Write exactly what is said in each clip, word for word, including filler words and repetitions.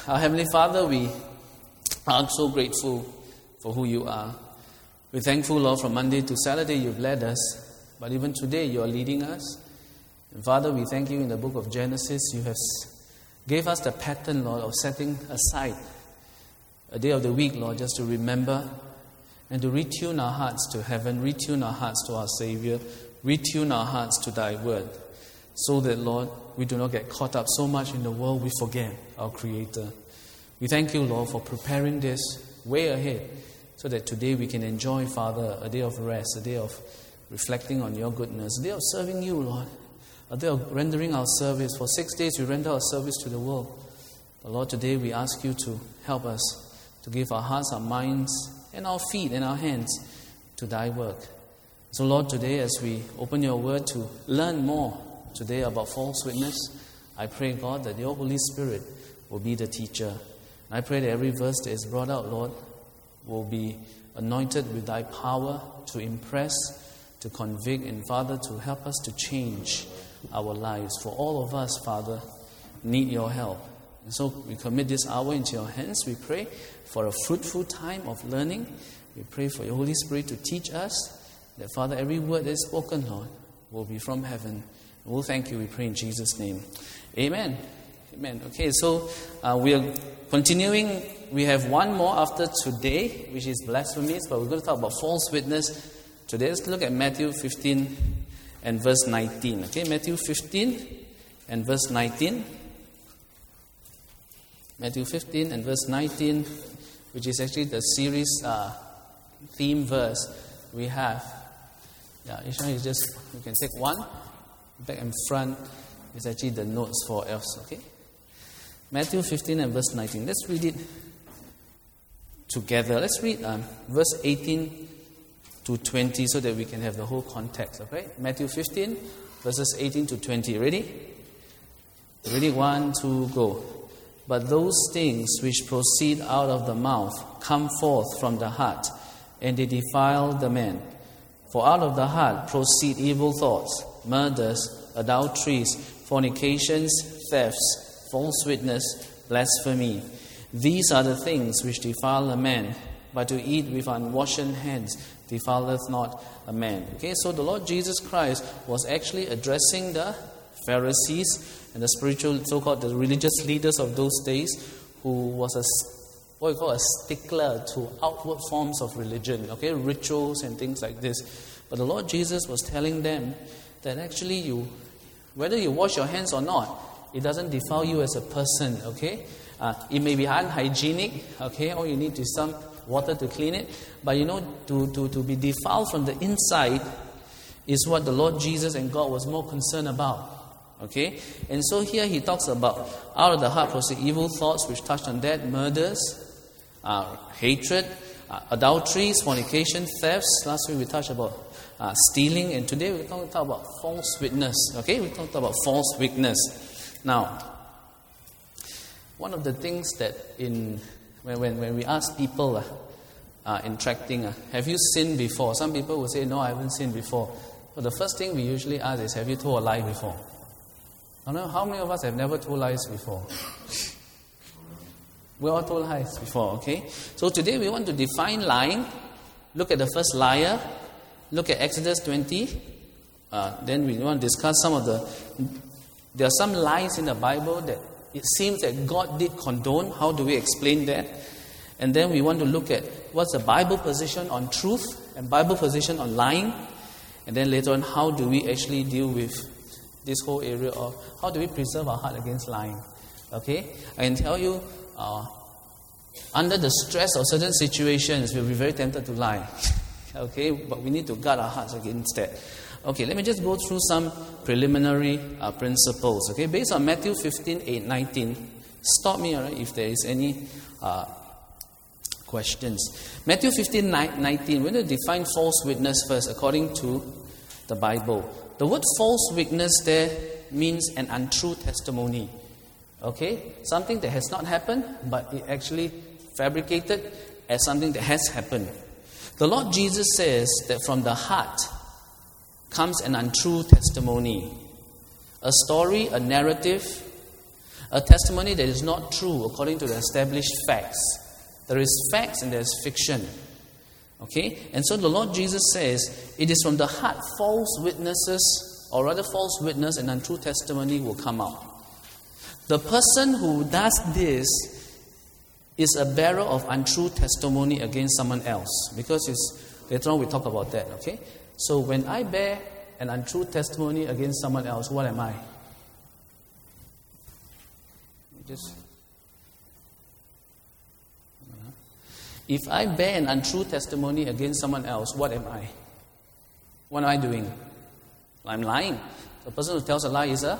Our Heavenly Father, we are so grateful for who you are. We're thankful, Lord, from Monday to Saturday you've led us, but even today you are leading us. And Father, we thank you in the book of Genesis. You have gave us the pattern, Lord, of setting aside a day of the week, Lord, just to remember and to retune our hearts to heaven, retune our hearts to our Savior, retune our hearts to thy word, so that, Lord, we do not get caught up so much in the world we forget our Creator. We thank you, Lord, for preparing this way ahead so that today we can enjoy, Father, a day of rest, a day of reflecting on your goodness, a day of serving you, Lord, a day of rendering our service. For six days we render our service to the world. But Lord, today we ask you to help us to give our hearts, our minds, and our feet and our hands to thy work. So Lord, today as we open your word to learn more today about false witness, I pray, God, that your Holy Spirit will be the teacher. And I pray that every verse that is brought out, Lord, will be anointed with thy power to impress, to convict, and Father, to help us to change our lives. For all of us, Father, need your help. And so we commit this hour into your hands. We pray for a fruitful time of learning. We pray for your Holy Spirit to teach us, that, Father, every word that is spoken, Lord, will be from heaven. And we'll thank you, we pray in Jesus' name. Amen. Amen. Okay, so uh, we are continuing. We have one more after today, which is blasphemies, but we're going to talk about false witness today. Let's look at Matthew fifteen and verse nineteen. Okay, Matthew fifteen and verse nineteen. Matthew fifteen and verse nineteen, which is actually the series uh, theme verse we have. Yeah, each one is just, you can take one. Back and front is actually the notes for us. Okay, Matthew fifteen and verse nineteen. Let's read it together. Let's read um, verse eighteen to twenty so that we can have the whole context. Okay, Matthew fifteen, verses eighteen to twenty. Ready? Ready? One, two, go. But those things which proceed out of the mouth come forth from the heart, and they defile the man. For out of the heart proceed evil thoughts, murders, adulteries, fornications, thefts, false witness, blasphemy. These are the things which defile a man, but to eat with unwashen hands defileth not a man. Okay, so the Lord Jesus Christ was actually addressing the Pharisees and the spiritual, so-called the religious leaders of those days, who was a, what we call a stickler to outward forms of religion, okay, rituals and things like this. But the Lord Jesus was telling them that actually you, whether you wash your hands or not, it doesn't defile you as a person, okay? Uh, it may be unhygienic, okay, or you need to some water to clean it, but you know, to, to, to be defiled from the inside is what the Lord Jesus and God was more concerned about. Okay, and so here he talks about out of the heart proceed evil thoughts, which touched on that, murders, uh, hatred, uh, adulteries, fornication, thefts. Last week we touched about uh, stealing, and today we're going to talk about false witness. Okay, we're going to talk about false witness. Now, one of the things that in when when, when we ask people uh, uh, interacting, uh, have you sinned before? Some people will say, no, I haven't sinned before. But the first thing we usually ask is, have you told a lie before? I don't know, how many of us have never told lies before? We all told lies before, okay? So today we want to define lying. Look at the first liar. Look at Exodus twenty. Uh, then we want to discuss some of the... There are some lies in the Bible that it seems that God did condone. How do we explain that? And then we want to look at what's the Bible position on truth and Bible position on lying. And then later on, how do we actually deal with this whole area of how do we preserve our heart against lying. Okay? I can tell you, uh, under the stress of certain situations, we'll be very tempted to lie. Okay? But we need to guard our hearts against that. Okay, let me just go through some preliminary uh, principles. Okay? Based on Matthew fifteen, eight, nineteen, stop me, all right, if there is any uh, questions. Matthew fifteen, nineteen, we're going to define false witness first according to the Bible. The word false witness there means an untrue testimony. Okay? Something that has not happened, but it actually fabricated as something that has happened. The Lord Jesus says that from the heart comes an untrue testimony. A story, a narrative, A testimony that is not true according to the established facts. There is facts and there is fiction. Okay? And so the Lord Jesus says, it is from the heart false witnesses, or rather false witness and untrue testimony will come out. The person who does this is a bearer of untrue testimony against someone else. Because it's, later on we talk about that, okay? So when I bear an untrue testimony against someone else, what am I? Just... If I bear an untrue testimony against someone else, what am I? What am I doing? I'm lying. The person who tells a lie is a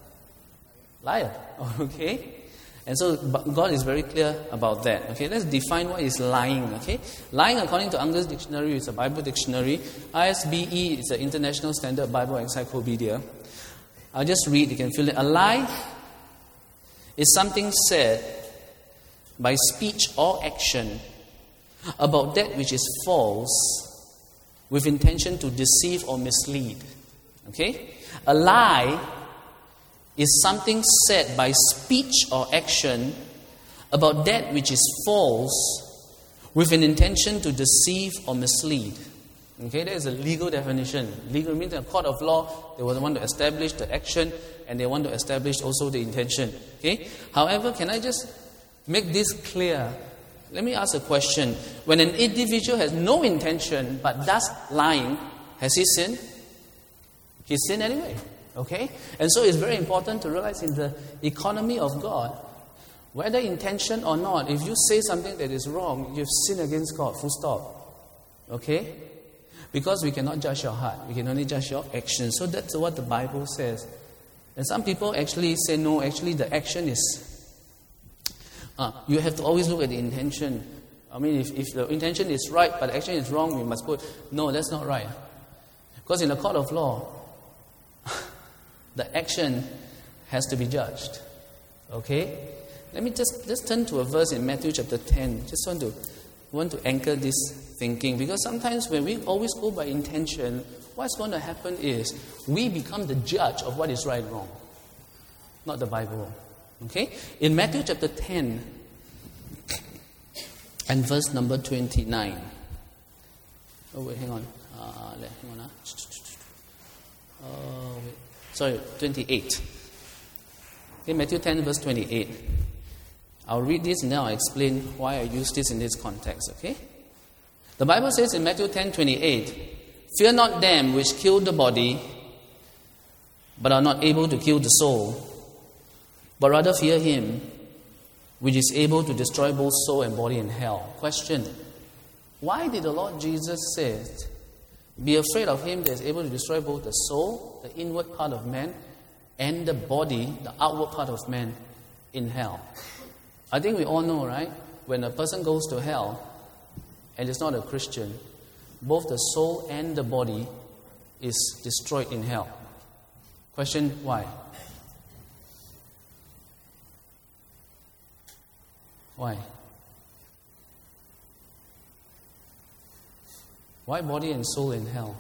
liar. Okay? And so God is very clear about that. Okay, let's define what is lying. Okay, lying according to Unger's dictionary is a Bible dictionary. I S B E is the International Standard Bible Encyclopedia. I'll just read, you can fill it. A lie is something said by speech or action about that which is false with intention to deceive or mislead. Okay? A lie is something said by speech or action about that which is false with an intention to deceive or mislead. Okay, that is a legal definition. Legal means in a court of law, they want to establish the action and they want to establish also the intention. Okay? However, can I just make this clear? Let me ask a question. When an individual has no intention but does lying, has he sinned? He sinned anyway. Okay? And so it's very important to realize in the economy of God, whether intention or not, if you say something that is wrong, you've sinned against God, full stop. Okay? Because we cannot judge your heart. We can only judge your actions. So that's what the Bible says. And some people actually say, no, actually the action is... Uh, you have to always look at the intention. I mean, if, if the intention is right, but the action is wrong, we must put, no, that's not right. Because in the court of law, the action has to be judged. Okay? Let me just, just turn to a verse in Matthew chapter ten. Just want to, want to anchor this thinking. Because sometimes when we always go by intention, what's going to happen is we become the judge of what is right and wrong. Not the Bible. Okay? In Matthew chapter ten and verse number twenty-nine. Oh, wait, hang on. Uh, let, hang on. Uh. Oh, wait. Sorry, twenty-eight. Okay, Matthew ten, verse twenty-eight. I'll read this and then I'll explain why I use this in this context, okay? The Bible says in Matthew ten, twenty-eight, fear not them which kill the body, but are not able to kill the soul, but rather fear him which is able to destroy both soul and body in hell. Question, why did the Lord Jesus say, be afraid of him that is able to destroy both the soul, the inward part of man, and the body, the outward part of man, in hell? I think we all know, right? When a person goes to hell and is not a Christian, both the soul and the body is destroyed in hell. Question, why? Why? Why body and soul in hell?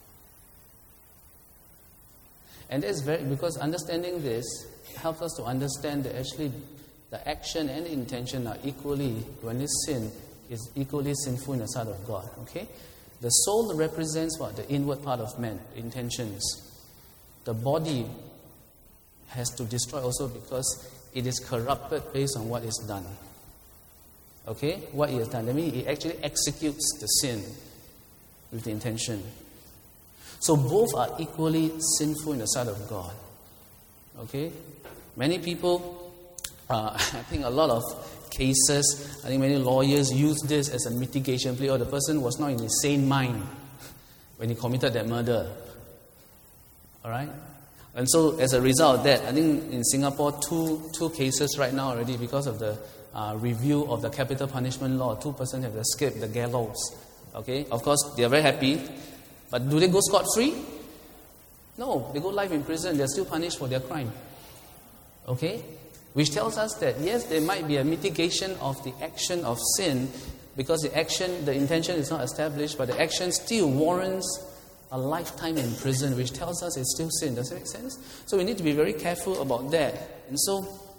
And that's very, because understanding this helps us to understand that actually the action and the intention are equally, when it's sin, is equally sinful in the sight of God. Okay? The soul represents what? The inward part of man, intentions. The body has to destroy also because it is corrupted based on what is done. Okay? What he has done. That means he actually executes the sin with the intention. So both are equally sinful in the sight of God. Okay? Many people, uh, I think a lot of cases, I think many lawyers use this as a mitigation plea, or the person was not in his sane mind when he committed that murder. Alright? And so as a result of that, I think in Singapore, two two cases right now already because of the uh, review of the capital punishment law, two persons have escaped the gallows. Okay? Of course, they are very happy. But do they go scot-free? No, they go life in prison. They are still punished for their crime. Okay? Which tells us that, yes, there might be a mitigation of the action of sin because the action, the intention is not established, but the action still warrants a lifetime in prison, which tells us it's still sin. Does it make sense? So we need to be very careful about that. And so,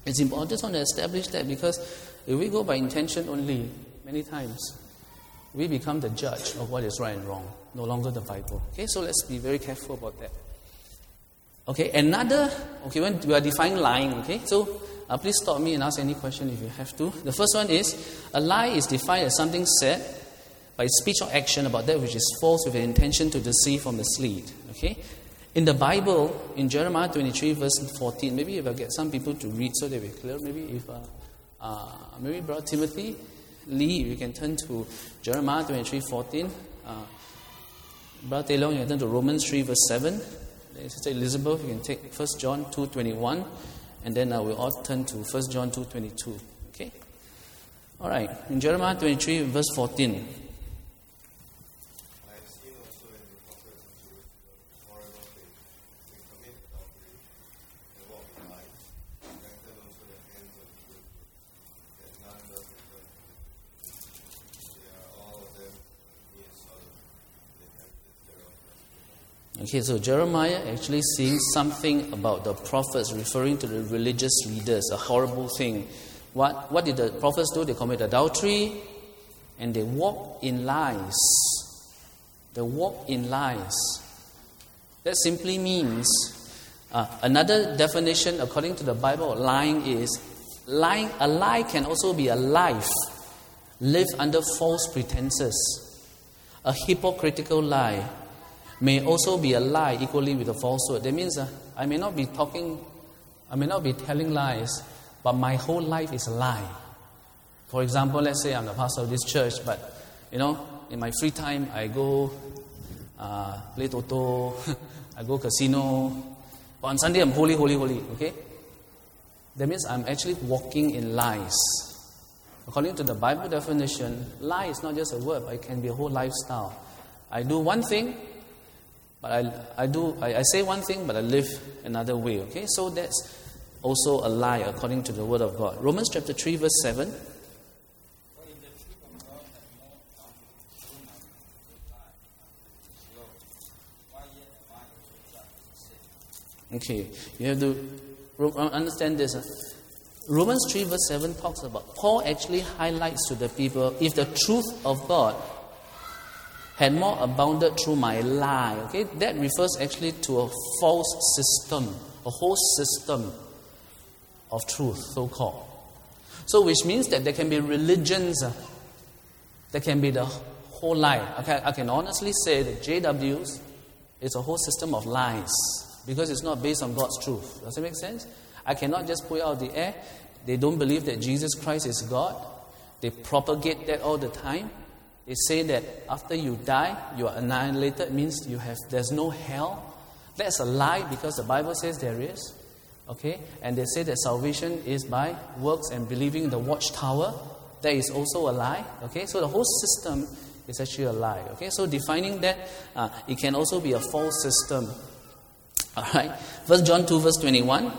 It's important. I just want to establish that, because if we go by intention only, many times, we become the judge of what is right and wrong, no longer the Bible. Okay, so let's be very careful about that. Okay, another, okay, when we are defining lying, okay, so uh, please stop me and ask any question if you have to. The first one is, a lie is defined as something said by speech or action about that which is false with an intention to deceive or mislead. Okay, in the Bible, in Jeremiah twenty-three verse fourteen, maybe if I get some people to read so they will be clear, maybe if, uh, uh, maybe Brother Timothy Lee, we can turn to Jeremiah twenty-three fourteen. Uh, Brother Taylor, you can turn to Romans three verse seven. Sister Elizabeth, you can take First John two twenty-one. And then uh, we'll all turn to First John two twenty-two. Okay? Alright, in Jeremiah twenty-three verse fourteen. Okay, so Jeremiah actually seeing something about the prophets referring to the religious leaders, a horrible thing. What, what did the prophets do? They commit adultery and they walk in lies. They walk in lies. That simply means, uh, another definition according to the Bible of lying is, lying, a lie can also be a life lived under false pretenses. A hypocritical lie may also be a lie equally with a falsehood. That means uh, I may not be talking, I may not be telling lies, but my whole life is a lie. For example, let's say I'm the pastor of this church, but, you know, in my free time, I go uh, play Toto, I go casino, but on Sunday I'm holy, holy, holy, okay? That means I'm actually walking in lies. According to the Bible definition, lie is not just a word, but it can be a whole lifestyle. I do one thing, But I, I do I, I say one thing, but I live another way. Okay, so that's also a lie according to the Word of God. Romans chapter three, verse seven. Okay, you have to understand this. Romans three, verse seven talks about, Paul actually highlights to the people, if the truth of God had more abounded through my lie. Okay, that refers actually to a false system, a whole system of truth, so-called. So, which means that there can be religions, uh, there can be the whole lie. Okay, I can honestly say that J W's is a whole system of lies, because it's not based on God's truth. Does it make sense? I cannot just put it out of the air. They don't believe that Jesus Christ is God. They propagate that all the time. They say that after you die, you are annihilated. It means you have there's no hell. That's a lie, because the Bible says there is. Okay? And they say that salvation is by works and believing in the watchtower. That is also a lie. Okay? So the whole system is actually a lie. Okay? So defining that, uh, it can also be a false system. Alright? First John two, verse twenty-one.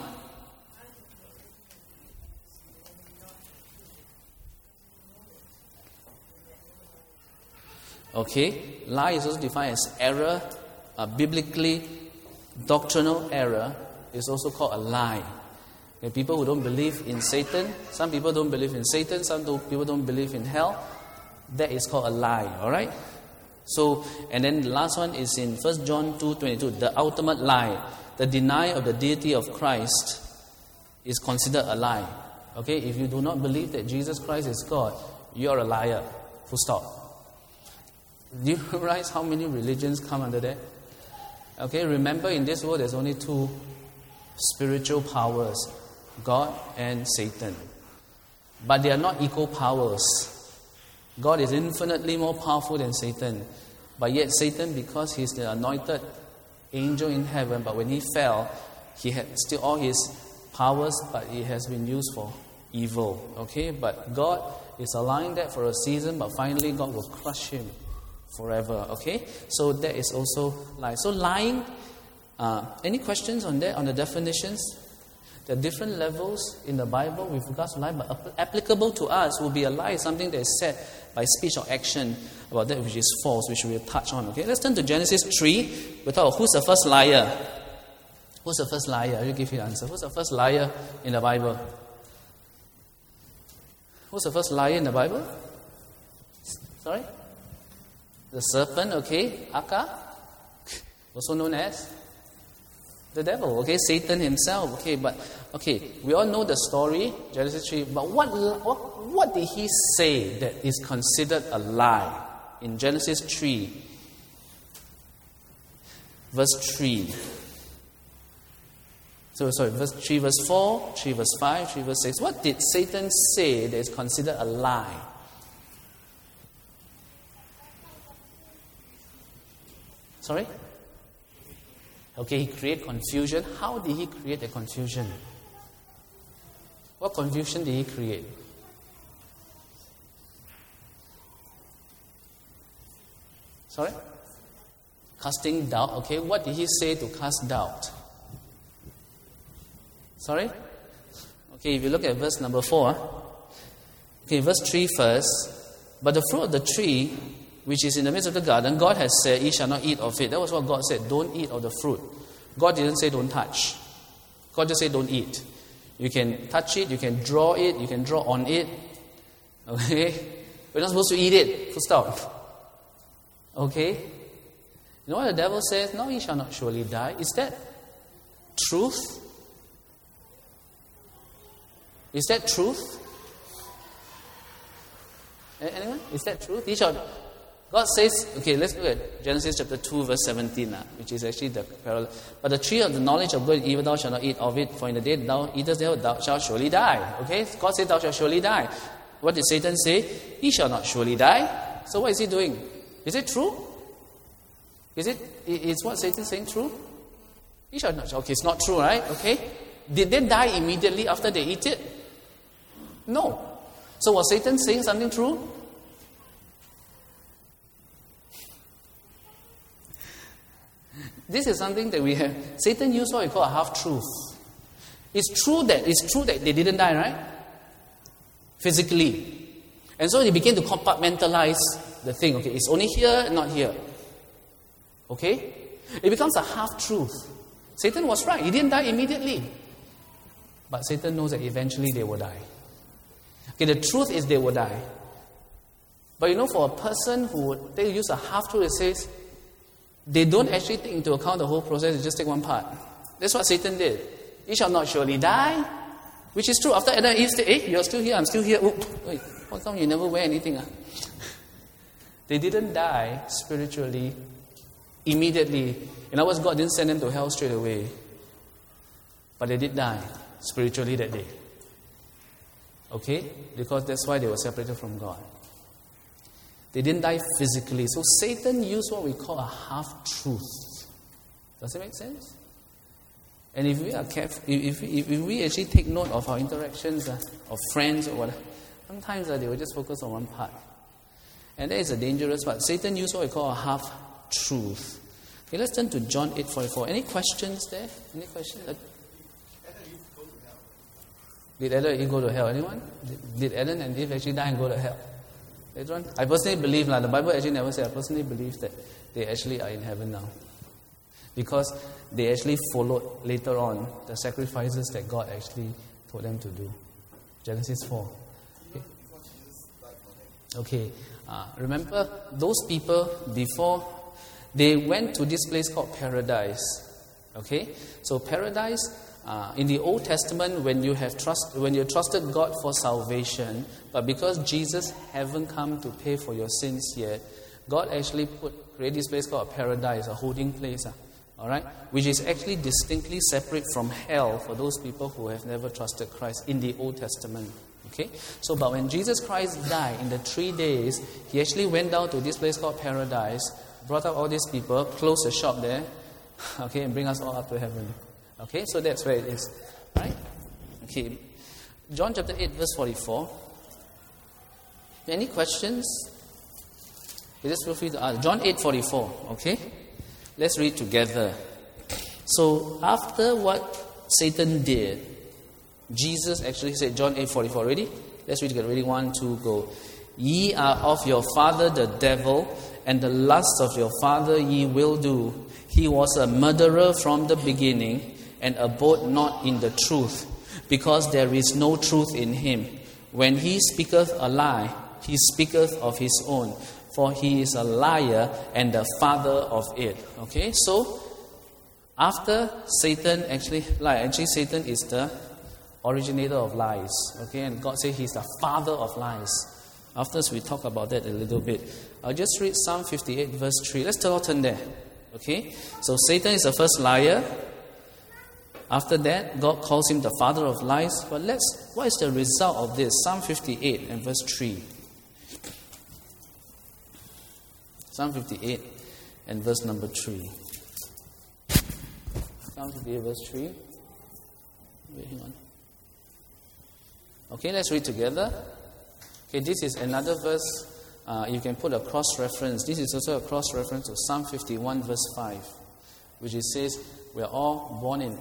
Okay, lie is also defined as error. Uh, biblically, doctrinal error is also called a lie. Okay, people who don't believe in Satan, some people don't believe in Satan, some do, people don't believe in hell. That is called a lie. All right. So, and then the last one is in First John two twenty-two. The ultimate lie, the denial of the deity of Christ, is considered a lie. Okay, if you do not believe that Jesus Christ is God, you are a liar. Full stop. Do you realize how many religions come under that? Okay, remember in this world there's only two spiritual powers, God and Satan. But they are not equal powers. God is infinitely more powerful than Satan. But yet Satan, because he's the anointed angel in heaven, but when he fell, he had still all his powers, but it has been used for evil. Okay, but God is allowing that for a season, but finally God will crush him forever. Okay, so that is also lie. So lying, uh, any questions on that, on the definitions? There are different levels in the Bible with regards to lie, but applicable to us will be a lie, something that is said by speech or action about that which is false, which we will touch on. Okay, let's turn to Genesis three. We'll talk, who's the first liar? Who's the first liar? I will give you the answer. Who's the first liar in the Bible? Who's the first liar in the Bible? Sorry? The serpent, okay. Aka, also known as the devil, okay. Satan himself, okay. But, okay, we all know the story, Genesis three. But what, what, what did he say that is considered a lie in Genesis three? Verse three. So, sorry, verse three, verse four, three, verse five, three, verse six. What did Satan say that is considered a lie? Sorry? Okay, he created confusion. How did he create a confusion? What confusion did he create? Sorry? Casting doubt. Okay, what did he say to cast doubt? Sorry? Okay, if you look at verse number four. Okay, verse three first. But the fruit of the tree, which is in the midst of the garden, God has said, ye shall not eat of it. That was what God said. Don't eat of the fruit. God didn't say don't touch. God just said don't eat. You can touch it, you can draw it, you can draw on it. Okay? We're not supposed to eat it. Full stop. Okay? You know what the devil says? No, ye shall not surely die. Is that truth? Is that truth? Anyone? Is that truth? Ye shall... God says, okay, let's look at Genesis chapter two, verse seventeen, uh, which is actually the parallel. But the tree of the knowledge of good and evil, thou shalt not eat of it, for in the day thou eatest thereof, thou shalt surely die. Okay? God said, thou shalt surely die. What did Satan say? He shall not surely die. So what is he doing? Is it true? Is it, is what Satan saying true? He shall not. Okay, it's not true, right? Okay? Did they die immediately after they eat it? No. So was Satan saying something true? This is something that we have. Satan used what we call a half-truth. It's true that it's true that they didn't die, right? Physically. And so they began to compartmentalize the thing. Okay, it's only here, not here. Okay? It becomes a half-truth. Satan was right. He didn't die immediately. But Satan knows that eventually they will die. Okay, the truth is they will die. But you know, for a person who would, they use a half-truth, it says, they don't actually take into account the whole process, they just take one part. That's what Satan did. Ye shall not surely die. Which is true. After Adam and Eve said, hey, you're still here, I'm still here. Oop, wait, how come you never wear anything? Ah? They didn't die spiritually immediately. In other words, God didn't send them to hell straight away. But they did die spiritually that day. Okay? Because that's why they were separated from God. They didn't die physically. So Satan used what we call a half-truth. Does it make sense? And if we are careful, if, if, if we actually take note of our interactions uh, of friends or whatever, sometimes uh, they will just focus on one part. And that is a dangerous part. Satan used what we call a half-truth. Okay, let's turn to John eight forty-four. Any questions there? Any questions? Uh, did Adam and Eve go to hell? Anyone? Did, did Adam and Eve actually die and go to hell? Later on? I personally believe, like, the Bible actually never said, I personally believe that they actually are in heaven now. Because they actually followed later on the sacrifices that God actually told them to do. Genesis four. Okay. Okay. Uh, remember, those people before, they went to this place called paradise. Okay? So paradise, uh, in the Old Testament, when you have trust, when you trusted God for salvation, but because Jesus haven't come to pay for your sins yet, God actually put create this place called a paradise, a holding place. Uh, all right? Which is actually distinctly separate from hell for those people who have never trusted Christ in the Old Testament. Okay? So, but when Jesus Christ died in the three days, he actually went down to this place called paradise, brought up all these people, closed the shop there, okay, and bring us all up to heaven. Okay? So that's where it is. Right? Okay. John chapter eight, verse forty-four. Any questions? You just feel free to ask. John eight, forty-four. Okay? Let's read together. So, after what Satan did, Jesus actually said, John eight forty-four, ready? Let's read together. Ready? One, two, go. Ye are of your father the devil, and the lusts of your father ye will do. He was a murderer from the beginning, and abode not in the truth, because there is no truth in him. when he speaketh a lie, he speaketh of his own, for he is a liar and the father of it. Okay, so after Satan actually lied, actually Satan is the originator of lies. Okay, and God said he's the father of lies. After we talk about that a little bit, I'll just read Psalm fifty-eight verse three. Let's all turn there. Okay, so Satan is the first liar. After that, God calls him the father of lies. But let's, what is the result of this? Psalm fifty-eight and verse three. Psalm fifty-eight and verse number three. Psalm fifty-eight verse three. Wait, hang on. Okay, let's read together. Okay, this is another verse. Uh, you can put a cross-reference. This is also a cross-reference to Psalm fifty-one verse five, which it says, we are all born in,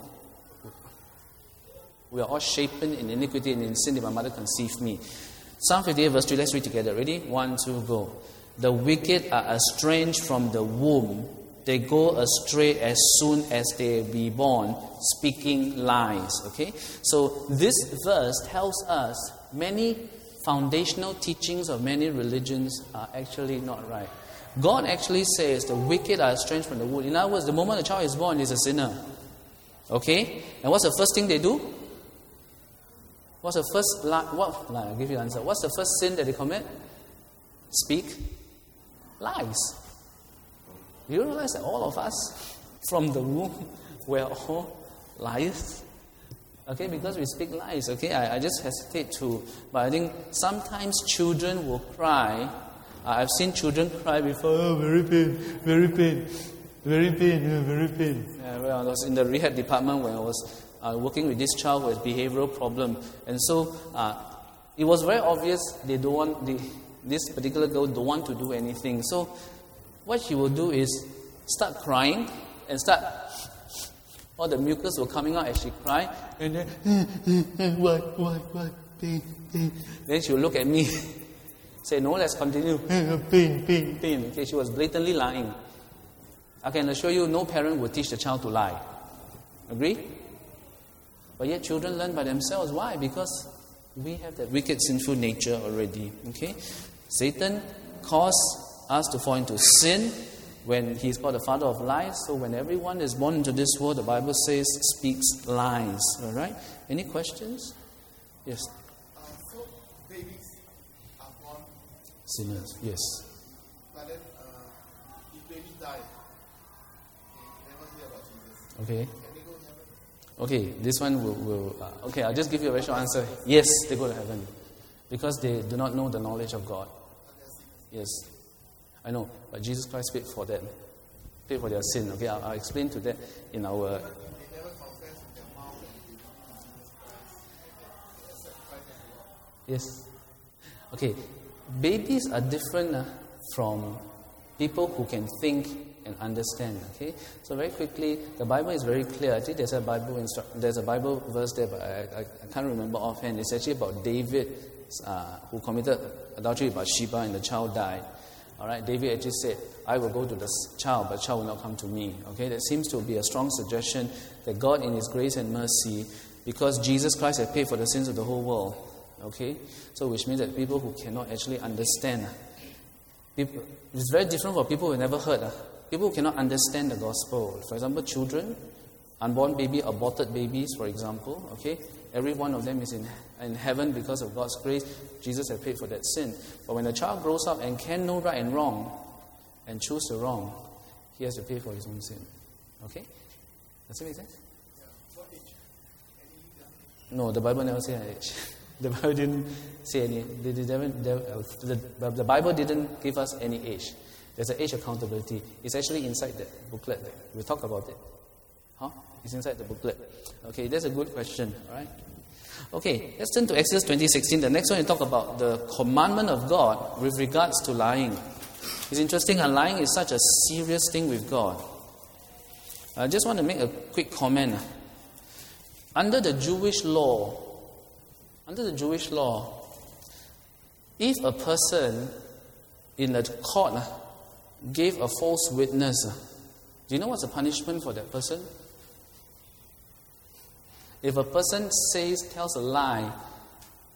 we are all shapen in iniquity and in sin that my mother conceived me. Psalm fifty-eight verse three, let's read together. Ready? One, two, go. The wicked are estranged from the womb. They go astray as soon as they be born, speaking lies. Okay? So this verse tells us many foundational teachings of many religions are actually not right. God actually says the wicked are estranged from the womb. In other words, the moment a child is born, he's a sinner. Okay? And what's the first thing they do? What's the first lie? What? Lie, I'll give you the answer. What's the first sin that they commit? Speak lies. You realize that all of us from the womb were all liars? Okay, because we speak lies. Okay, I, I just hesitate to, but I think sometimes children will cry. Uh, I've seen children cry before. Oh, very pain, very pain, very pain, oh, very pain. Yeah, well, I was in the rehab department when I was uh, working with this child with behavioral problem, and so uh, it was very obvious they don't want the, this particular girl don't want to do anything. So what she will do is start crying and start. All the mucus were coming out as she cried, and then what, what, what, pain, pain. Then she will look at me, say, "No, let's continue." Pain, pain, pain. Okay, she was blatantly lying. I can assure you, no parent would teach the child to lie. Agree? But yet, children learn by themselves. Why? Because we have that wicked, sinful nature already. Okay, Satan caused us to fall into sin when he's called the father of lies. So when everyone is born into this world, the Bible says, speaks lies. All right? Any questions? Yes. Uh, so babies are born sinners. Yes. But then, uh, if baby die, they never hear about Jesus. Okay. Can they go to heaven? Okay. This one will. will uh, okay. I'll just give you a very short answer. Yes, they go to heaven because they do not know the knowledge of God. Yes. I know, but Jesus Christ paid for that, paid for their sin. Okay, I'll, I'll explain to that in our. They never confess with their mouth and accept Christ as Lord. Yes. Okay, babies are different uh, from people who can think and understand. Okay, so very quickly, the Bible is very clear. I think there's a Bible instru- there's a Bible verse there, but I, I, I can't remember offhand. It's actually about David, uh, who committed adultery with Bathsheba, and the child died. All right, David actually said, I will go to the child, but the child will not come to me. Okay, that seems to be a strong suggestion that God in His grace and mercy, because Jesus Christ had paid for the sins of the whole world. Okay, so which means that people who cannot actually understand, people, it's very different for people who never heard. People who cannot understand the gospel. For example, children, unborn baby, aborted babies, for example. Okay, every one of them is in, in heaven because of God's grace. Jesus had paid for that sin. But when a child grows up and can know right and wrong and choose the wrong, he has to pay for his own sin. Okay? Does it make sense? Yeah. What age? Any No, the Bible never said an age. The Bible didn't say any. They, they, they, the, the, the Bible didn't give us any age. There's an age accountability. It's actually inside that booklet. There. We'll talk about it. Huh? It's inside the booklet. Okay, that's a good question. All right. Okay, let's turn to Exodus twenty sixteen. The next one we talk about the commandment of God with regards to lying. It's interesting how lying is such a serious thing with God. I just want to make a quick comment. Under the Jewish law, under the Jewish law, if a person in a court gave a false witness, do you know what's the punishment for that person? If a person says, tells a lie,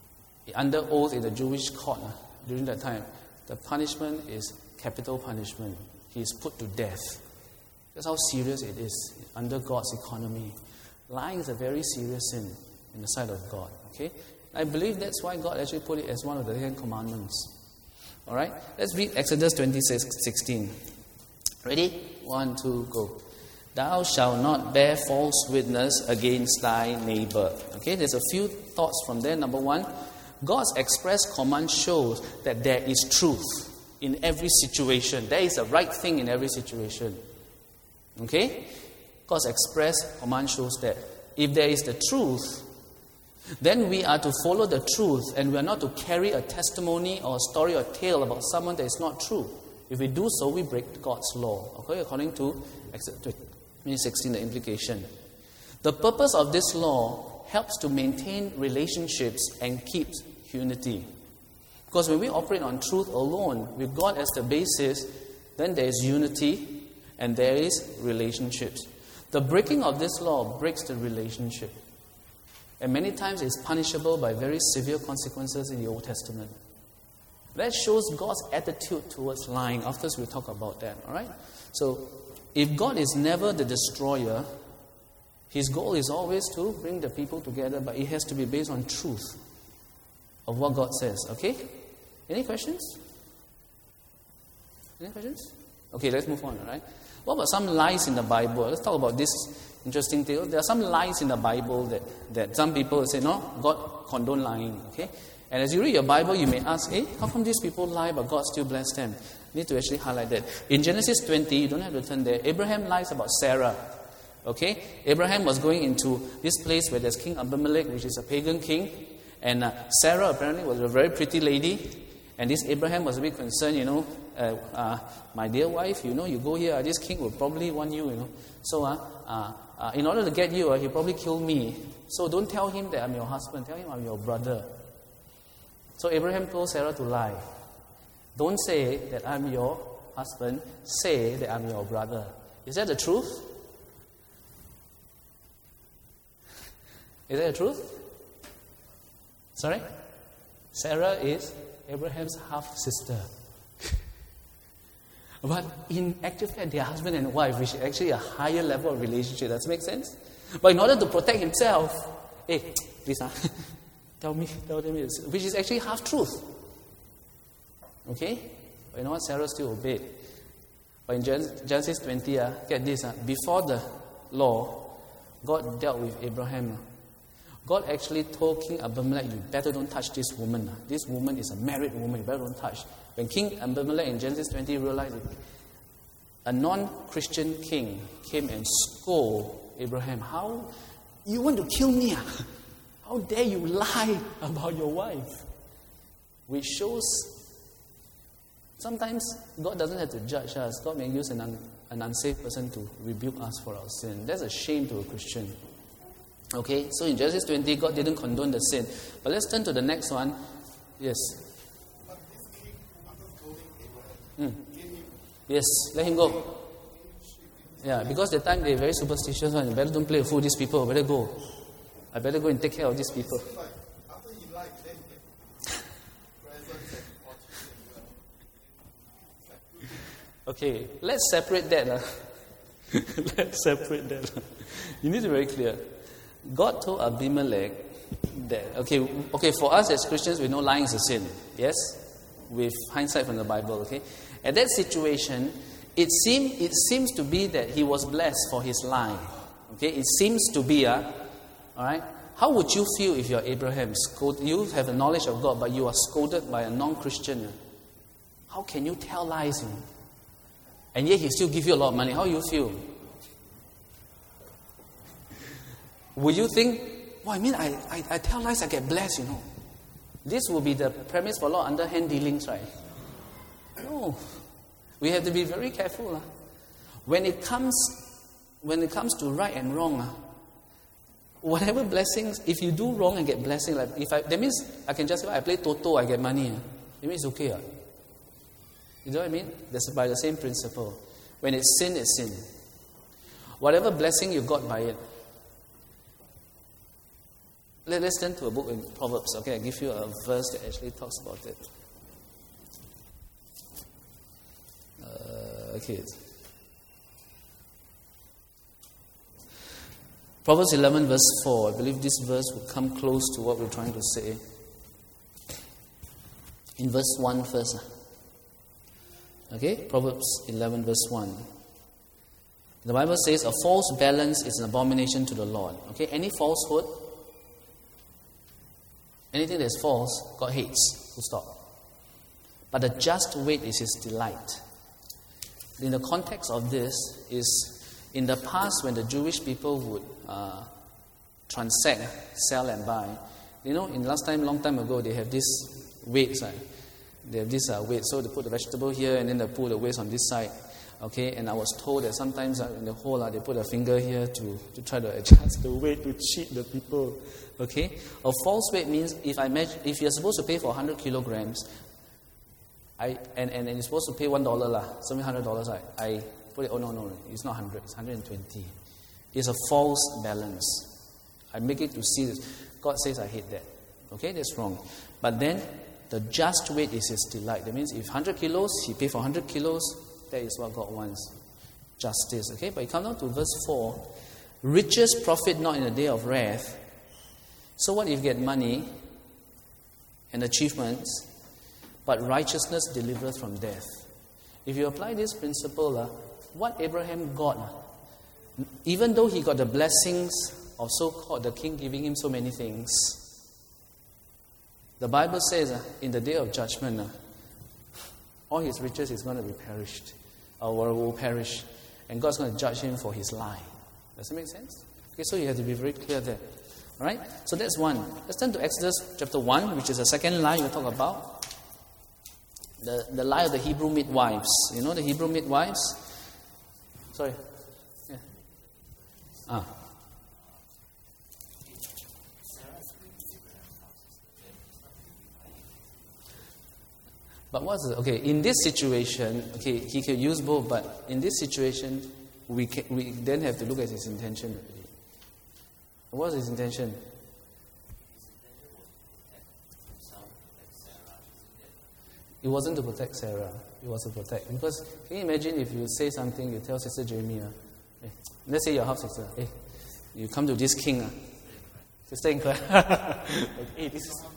under oath in the Jewish court uh, during that time, the punishment is capital punishment. He is put to death. That's how serious it is under God's economy. Lying is a very serious sin in the sight of God. Okay, I believe that's why God actually put it as one of the Ten Commandments. All right, let's read Exodus twenty-six sixteen. Ready? One, two, go. Thou shalt not bear false witness against thy neighbor. Okay, there's a few thoughts from there. Number one, God's express command shows that there is truth in every situation. There is a right thing in every situation. Okay? God's express command shows that if there is the truth, then we are to follow the truth, and we are not to carry a testimony or a story or tale about someone that is not true. If we do so, we break God's law. Okay, according to Exodus twenty sixteen, the implication. The purpose of this law helps to maintain relationships and keeps unity. Because when we operate on truth alone, with God as the basis, then there is unity and there is relationships. The breaking of this law breaks the relationship. And many times it's punishable by very severe consequences in the Old Testament. That shows God's attitude towards lying. After we'll talk about that, all right? So, if God is never the destroyer, His goal is always to bring the people together, but it has to be based on truth of what God says, okay? Any questions? Any questions? Okay, let's move on, all right? What about some lies in the Bible? Let's talk about this interesting thing. There are some lies in the Bible that, that some people say, no, God condone lying, okay? And as you read your Bible, you may ask, eh, how come these people lie but God still bless them? You need to actually highlight that. In Genesis twenty, you don't have to turn there, Abraham lies about Sarah. Okay? Abraham was going into this place where there's King Abimelech, which is a pagan king. And uh, Sarah apparently was a very pretty lady. And this Abraham was a bit concerned, you know, uh, uh, my dear wife, you know, you go here, uh, this king will probably want you, you know. So uh, uh, uh, in order to get you, uh, he'll probably kill me. So don't tell him that I'm your husband. Tell him I'm your brother. So Abraham told Sarah to lie. Don't say that I'm your husband. Say that I'm your brother. Is that the truth? Is that the truth? Sorry? Sarah is Abraham's half-sister. But in actual fact, they are husband and wife, which is actually a higher level of relationship. Does that make sense? But in order to protect himself, hey, please, huh? tell me, tell me this, which is actually half-truth. Okay? But you know what? Sarah still obeyed. But in Genesis twenty, uh, get this, uh, before the law, God dealt with Abraham. God actually told King Abimelech, you better don't touch this woman. This woman is a married woman, you better don't touch. When King Abimelech in Genesis twenty realized it, a non-Christian king came and scolded Abraham. How? You want to kill me? Ah? How dare you lie about your wife? Which shows sometimes God doesn't have to judge us. God may use an, un, an unsafe person to rebuke us for our sin. That's a shame to a Christian. Okay, so in Genesis twenty, God didn't condone the sin. But let's turn to the next one. Yes. But this king, after scolding Abraham, Mm. gave him Yes, let him go. Yeah, because the time they're very superstitious one. You better don't play a fool with these people. Better go. I better go and take care of these people. like, after he lied, then he get presents and watches. Okay, let's separate that. Uh. let's separate that. You need to be very clear. God told Abimelech that, okay, okay, for us as Christians, we know lying is a sin. Yes? With hindsight from the Bible, okay? At that situation, it seemed it seems to be that he was blessed for his lie. Okay? It seems to be, uh, all right? How would you feel if you're Abraham? Scold, you have the knowledge of God, but you are scolded by a non-Christian. How can you tell lies? You know? And yet he still give you a lot of money. How do you feel? Would you think, well, I mean, I, I, I tell lies, I get blessed, you know. This will be the premise for a lot of underhand dealings, right? No. We have to be very careful. Uh. When it comes when it comes to right and wrong, uh, whatever blessings, if you do wrong and get blessing, like if I, that means I can just say, I play Toto, I get money. Uh. It means it's okay. Uh. You know what I mean? That's by the same principle. When it's sin, it's sin. Whatever blessing you got by it, let, let's turn to a book in Proverbs. Okay, I'll give you a verse that actually talks about it. Uh, okay. Proverbs eleven verse four. I believe this verse will come close to what we're trying to say. In verse one first. Okay, Proverbs eleven verse one. The Bible says, a false balance is an abomination to the Lord. Okay, any falsehood, anything that's false, God hates. Full stop. But the just weight is His delight. In the context of this is, in the past when the Jewish people would uh, transact, sell and buy, you know, in last time, long time ago, they have this weights, right? They have this uh, weight, so they put the vegetable here and then they put the weights on this side. Okay, and I was told that sometimes uh, in the hole uh, they put a finger here to, to try to adjust the weight to cheat the people. Okay, a false weight means if I measure, if you're supposed to pay for one hundred kilograms, I and, and, and you're supposed to pay one dollar lah, seven hundred dollars. I I put it. Oh no no, it's not hundred. It's hundred and twenty. It's a false balance. I make it to see this. God says I hate that. Okay, that's wrong. But then the just weight is His delight. That means if one hundred kilos, He pay for one hundred kilos. That is what God wants. Justice. Okay, but you come down to verse four. Riches profit not in the day of wrath. So what if you get money and achievements, but righteousness delivereth from death? If you apply this principle, uh, what Abraham got, uh, even though he got the blessings of so-called the king giving him so many things, the Bible says uh, in the day of judgment, uh, all his riches is going to be perished, or will perish, and God's going to judge him for his lie. Does it make sense? Okay, so you have to be very clear there. All right? So that's one. Let's turn to Exodus chapter one, which is the second lie we talk about. The, the lie of the Hebrew midwives. You know the Hebrew midwives? Sorry. Yeah. Ah. But what's the, okay, in this situation, okay, he could use both, but in this situation, we can, we then have to look at his intention. What's his intention? It wasn't to protect Sarah. It was to protect. Because can you imagine if you say something, you tell Sister Jamie, uh, hey, let's say your half sister, hey, you come to this king, uh, Sister in class. Like, hey, this is.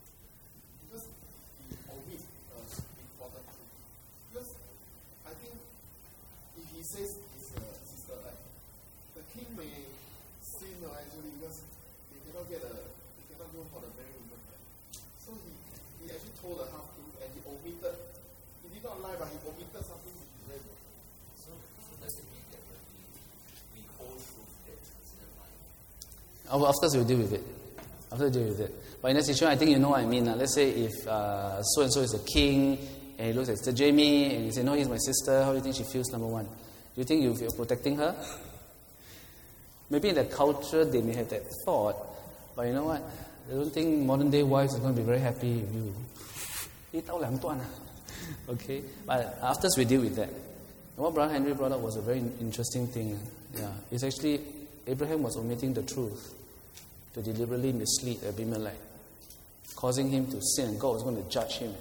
Says his uh, sister, like, the king may sin uh, actually because he cannot get a, he cannot go for the very woman. So he, he actually told the half truth and he omitted, he did not lie, but he omitted something which is very good. So, so does it mean that when we, we hold truth that is considered lying? Oh, of course we'll deal with it. After we deal with it. But in that situation, I think you know what I mean. Uh, let's say if uh, so-and-so is a king, and he looks at Sister Jamie, and he says, no, he's my sister, how do you think she feels, number one? Do you think you're protecting her? Maybe in the culture they may have that thought, but you know what? I don't think modern day wives are going to be very happy with you. Okay? But after we deal with that, what Brother Henry brought up was a very interesting thing. Yeah, it's actually Abraham was omitting the truth to deliberately mislead Abimelech, causing him to sin, and God was going to judge him.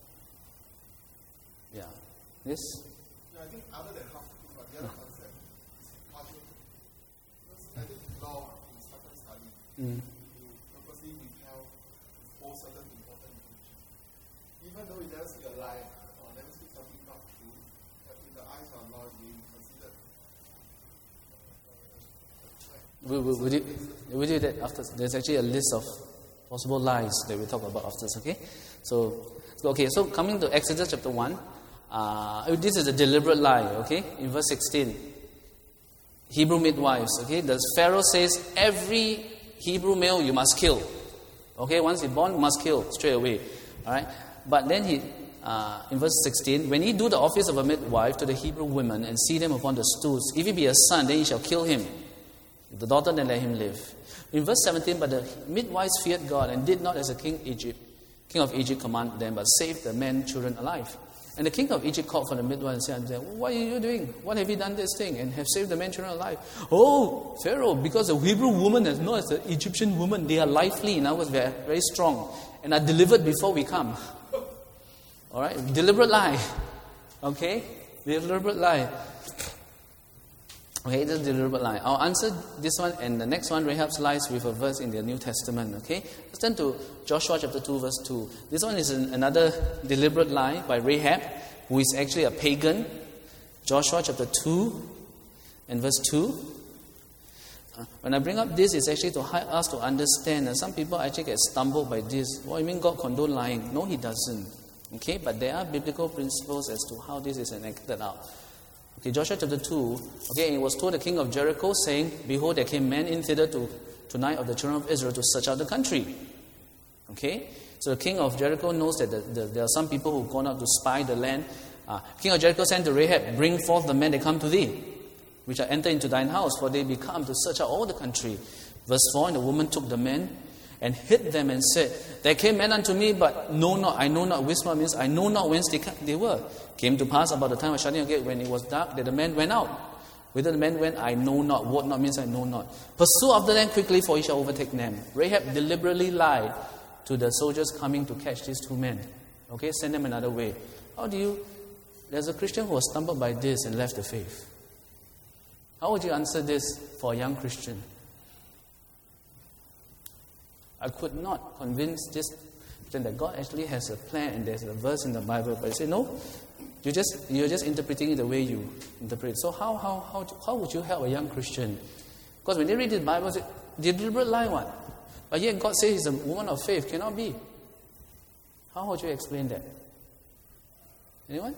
Yeah. Yes? Yeah, I think other than half the other concept is partial. Because I think law in certain study, mm. you purposely withheld all certain important information. Even though it doesn't speak a lie or never speak something not true, but in the eyes of law, it's being considered. We will we do, we do that after. There's actually a list of possible lies that we talk about after. Okay, so okay. So coming to Exodus chapter one. Uh, this is a deliberate lie, okay? In verse sixteen, Hebrew midwives, okay? The Pharaoh says, every Hebrew male you must kill. Okay, once he's born, you must kill straight away. Alright? But then he, uh, in verse sixteen, when he do the office of a midwife to the Hebrew women and see them upon the stools, if he be a son, then he shall kill him. If the daughter, then let him live. In verse seventeen, but the midwives feared God and did not as a king Egypt, king of Egypt commanded them, but saved the men, children alive. And the king of Egypt called for the midwife and said, what are you doing? What have you done this thing? And have saved the men children alive? Oh, Pharaoh, because the Hebrew woman is not as the Egyptian woman, they are lively, in other words, very, very strong, and are delivered before we come. All right? Deliberate lie. Okay? Deliberate lie. Okay, this is deliberate lie. I'll answer this one and the next one, Rahab's lies, with a verse in the New Testament. Okay? Let's turn to Joshua chapter two, verse two. This one is an, another deliberate lie by Rahab, who is actually a pagan. Joshua chapter two and verse two. Uh, when I bring up this, it's actually to help us to understand that some people actually get stumbled by this. What do you mean God condone lying? No, He doesn't. Okay, but there are biblical principles as to how this is enacted out. Okay, Joshua chapter two. Okay, it was told the king of Jericho, saying, behold, there came men in thither to, tonight of the children of Israel to search out the country. Okay, so the king of Jericho knows that the, the, there are some people who have gone out to spy the land. Uh, king of Jericho sent to Rahab, bring forth the men that come to thee, which are enter into thine house, for they be come to search out all the country. Verse four, and the woman took the men and hid them and said, there came men unto me, but know not, I know not. Whisper means, I know not whence they, they were. Came to pass about the time of shutting the gate, when it was dark, that the men went out. Whither the men went, I know not. What not means, I know not. Pursue after them quickly, for he shall overtake them. Rahab deliberately lied to the soldiers coming to catch these two men. Okay, send them another way. How do you... There's a Christian who was stumbled by this and left the faith. How would you answer this for a young Christian? I could not convince this Christian that God actually has a plan and there's a verse in the Bible, but he said, no, you just, you're just interpreting it the way you interpret it. So how, how, how, how would you help a young Christian? Because when they read the Bible, they say, deliberate lie one. But yet God says he's a woman of faith. Cannot be. How would you explain that? Anyone?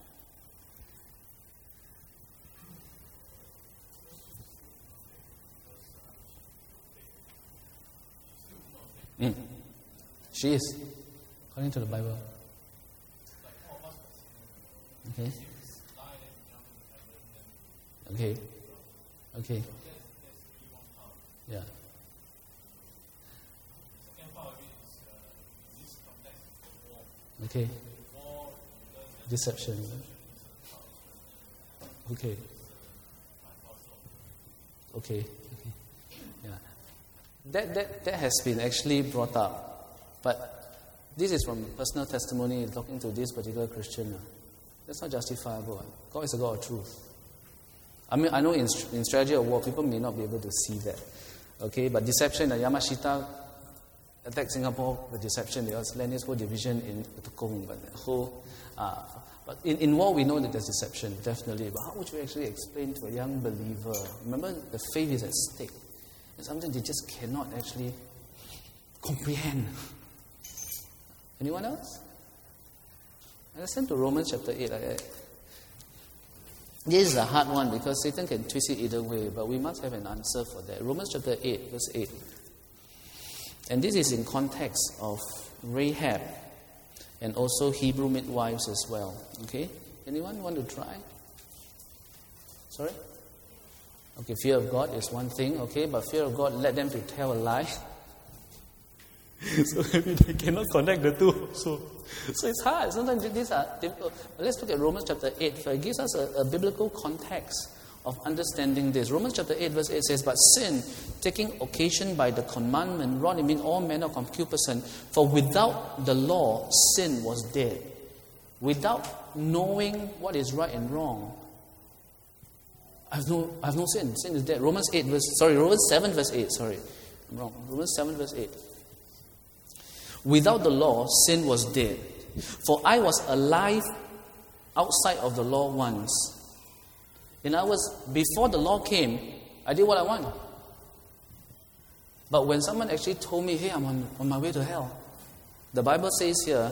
Mm. She is, according to the Bible. Okay. Okay. Okay. Yeah. Okay. Deception. Okay. Okay. Okay. Yeah. That, that, that has been actually brought up. But this is from personal testimony talking to this particular Christian. That's not justifiable. God is a God of truth. I mean, I know in, in strategy of war, people may not be able to see that. Okay, but deception, the Yamashita attacked Singapore with deception. There was Lenin's whole division in Tukong, but the whole... Uh, but in, in war, we know that there's deception, definitely. But how would you actually explain to a young believer? Remember, the faith is at stake. It's something they just cannot actually comprehend. Anyone else? Let's turn to Romans chapter eight. This is a hard one because Satan can twist it either way, but we must have an answer for that. Romans chapter eight, verse eight. And this is in context of Rahab and also Hebrew midwives as well. Okay? Anyone want to try? Sorry? Okay, fear of God is one thing, okay, but fear of God led them to tell a lie. So maybe they cannot connect the two. So, so it's hard. Sometimes these are difficult. But let's look at Romans chapter eight. For it gives us a, a biblical context of understanding this. Romans chapter eight, verse eight says, but sin, taking occasion by the commandment, wrought in all manner of concupiscence. For without the law, sin was dead. Without knowing what is right and wrong, I have no, I have no sin. Sin is dead. Romans eight, verse, sorry, Romans seven, verse eight. Sorry, I'm wrong. Romans seven, verse eight. Without the law, sin was dead. For I was alive outside of the law once. In other words, before the law came, I did what I want. But when someone actually told me, hey, I'm on, on my way to hell, the Bible says here,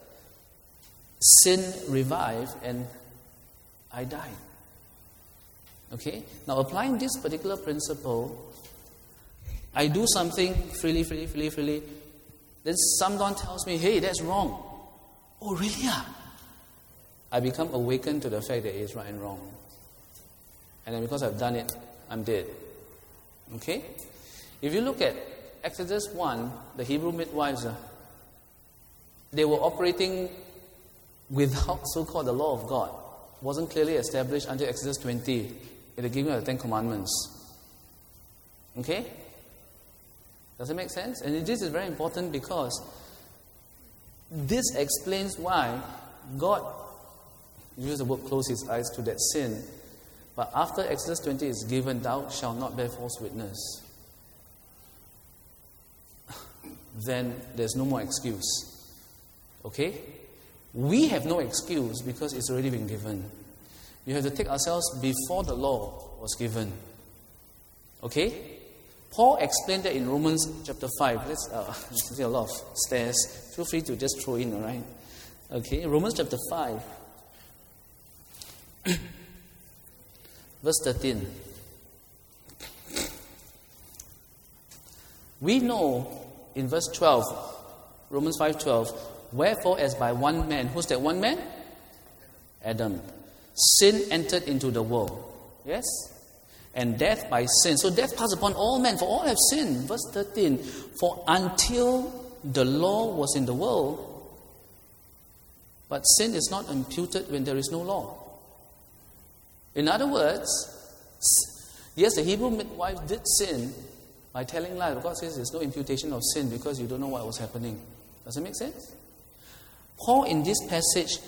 sin revived and I died. Okay? Now, applying this particular principle, I do something freely, freely, freely, freely. Then someone tells me, hey, that's wrong. Oh, really? Yeah? I become awakened to the fact that it's right and wrong. And then because I've done it, I'm dead. Okay? If you look at Exodus one, the Hebrew midwives, uh, they were operating without so-called the law of God, wasn't clearly established until Exodus twenty, in the giving of the Ten Commandments. Okay? Does it make sense? And this is very important because this explains why God used the word close his eyes to that sin. But after Exodus twenty is given, thou shalt not bear false witness, then there's no more excuse. Okay? We have no excuse because it's already been given. You have to take ourselves before the law was given. Okay? Paul explained that in Romans chapter five. Let's uh, see a lot of stairs. Feel free to just throw in, all right? Okay, Romans chapter five. Verse thirteen. We know in verse twelve, Romans five twelve, wherefore as by one man, who's that one man? Adam. Sin entered into the world. Yes? And death by sin. So death passed upon all men, for all have sinned. Verse thirteen, for until the law was in the world, but sin is not imputed when there is no law. In other words, yes, the Hebrew midwife did sin by telling lies. God says there's no imputation of sin because you don't know what was happening. Does it make sense? Paul in this passage,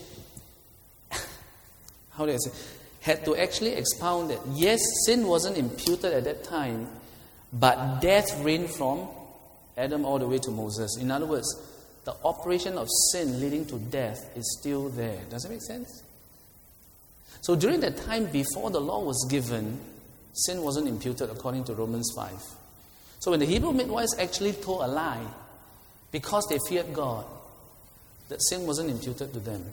how do I say, had to actually expound that, yes, sin wasn't imputed at that time, but death reigned from Adam all the way to Moses. In other words, the operation of sin leading to death is still there. Does it make sense? So during the time before the law was given, sin wasn't imputed according to Romans five. So when the Hebrew midwives actually told a lie, because they feared God, that sin wasn't imputed to them.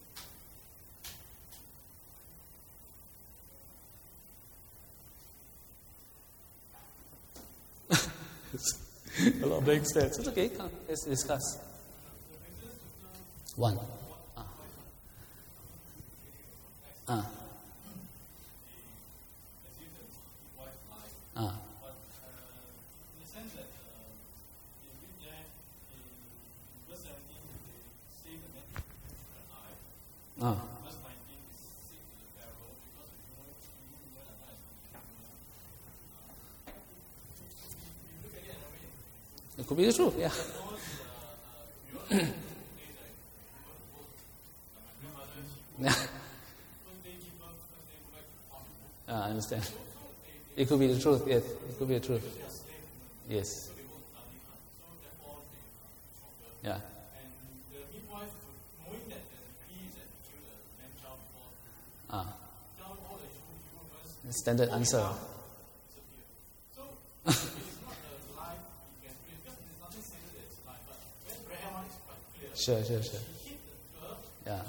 A lot of blank stares. It's okay. Come, let's discuss. One. Ah. Ah. Ah. Ah. It could be the truth, yeah. Yeah. Ah, I understand. It could be the truth, yes. It could be the truth. Yes. Yeah. Ah. Standard answer. Sure, sure, sure. Yeah.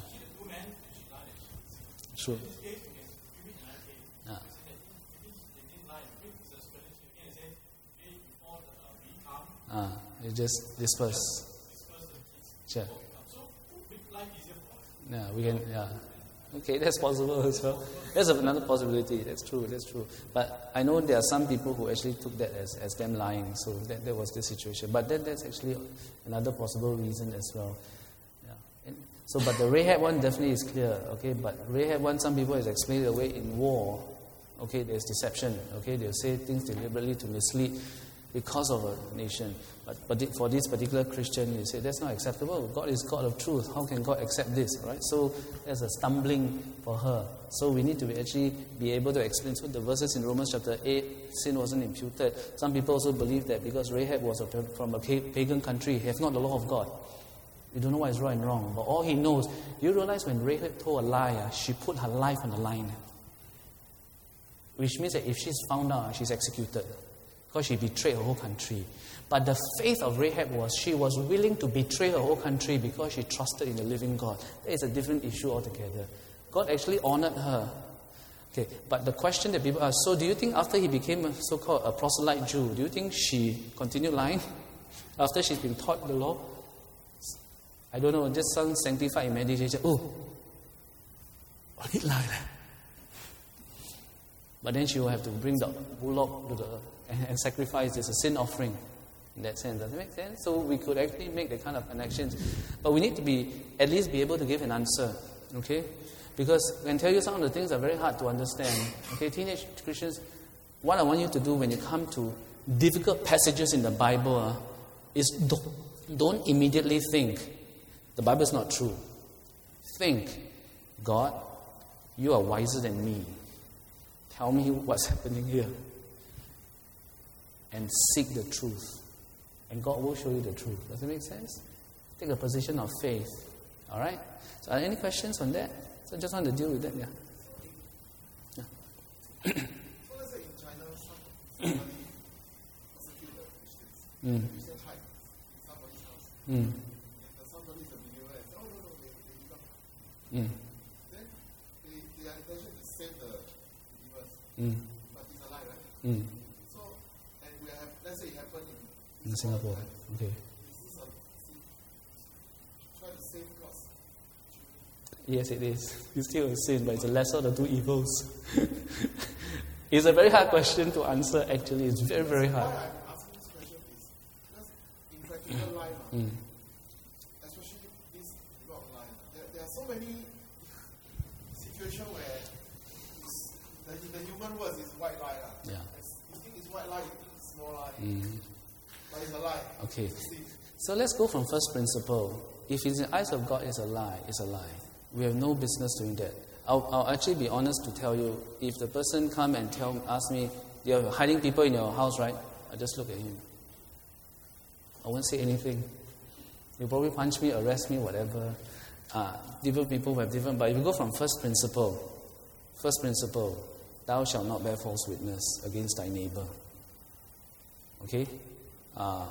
True. Yeah. Ah, you just disperse. Sure. Yeah, we can, yeah. Okay, that's possible as well. That's another possibility. That's true, that's true. But I know there are some people who actually took that as, as them lying. So that, that was the situation. But that, that's actually another possible reason as well. Yeah. And so, but the Rahab one definitely is clear. Okay, but Rahab one, some people has explained it away in war. Okay, there's deception. Okay, they'll say things deliberately to mislead because of a nation. But, but for this particular Christian, you say, that's not acceptable. God is God of truth. How can God accept this? Right? So there's a stumbling for her. So we need to be actually be able to explain. So the verses in Romans chapter eight, sin wasn't imputed. Some people also believe that because Rahab was a, from a pagan country, he has not the law of God. You don't know what is right and wrong. But all he knows, you realize when Rahab told a lie, she put her life on the line. Which means that if she's found out, she's executed. Because she betrayed her whole country. But the faith of Rahab was she was willing to betray her whole country because she trusted in the living God. That is a different issue altogether. God actually honored her. Okay, but the question that people ask, so do you think after he became a so-called a proselyte Jew, do you think she continued lying? After she's been taught the law? I don't know, just some sanctified in meditation. Oh, I did lie. But then she will have to bring the bullock to the and, and sacrifice. It's a sin offering. In that sense, does it make sense? So we could actually make the kind of connections. But we need to be, at least be able to give an answer, okay? Because I can tell you some of the things are very hard to understand. Okay, teenage Christians, what I want you to do when you come to difficult passages in the Bible uh, is don't, don't immediately think the Bible is not true. Think, God, you are wiser than me. Tell me what's happening here. And seek the truth. And God will show you the truth. Does it make sense? Take a position of faith. Alright? So are there any questions on that? So I just want to deal with that, yeah. yeah. So let's say in China, somebody persecute the Christians. Mm. Christians hide in somebody's house. Mm. And somebody is a believer and says, oh no, no, they, they give up. Mm. Then they, their intention is to save the believers. Mm. But he's alive, right? Mm. So, and we have, let's say it happened in, In Singapore. Okay. Is this a, try to save God's Yes, it is. It's still a sin, but it's a lesser of the two evils. It's a very hard question to answer, actually. It's very, very hard. Why I'm asking this question is because in practical life, Mm. especially this rock line, there, there are so many situations where it's, the, the human word is white lie. Yeah. It's, you think it's white lie, you think it's small lie, Mm. but it's a lie. Okay. It's a sin. So let's go from first principle. If in the eyes of God it's a lie, it's a lie. We have no business doing that. I'll, I'll actually be honest to tell you, if the person come and tell, ask me, you're hiding people in your house, right? I just look at him. I won't say anything. He'll probably punch me, arrest me, whatever. Uh, different people have different, but if you go from first principle, first principle, thou shalt not bear false witness against thy neighbor. Okay? Uh,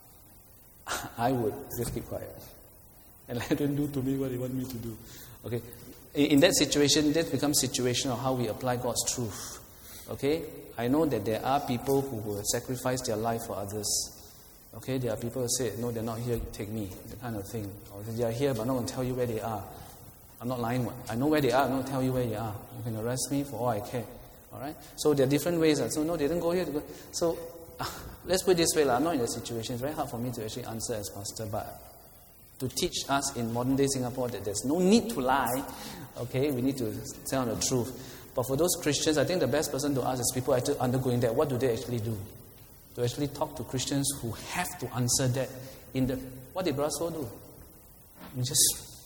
I would just keep quiet. And let them do to me what they want me to do. Okay? In, in that situation, that becomes situation of how we apply God's truth. Okay? I know that there are people who will sacrifice their life for others. Okay? There are people who say, no, they're not here, take me. The kind of thing. Or they are here, but I'm not going to tell you where they are. I'm not lying. I know where they are, I'm not going to tell you where they are. You can arrest me for all I care. Alright? So there are different ways. So no, they didn't go here. To go. So let's put it this way. I'm not in the situation. It's very hard for me to actually answer as pastor, but to teach us in modern day Singapore that there's no need to lie. Okay, we need to tell the truth. But for those Christians, I think the best person to ask is people actually undergoing that. What do they actually do? To actually talk to Christians who have to answer that. In the what did Brother do? You just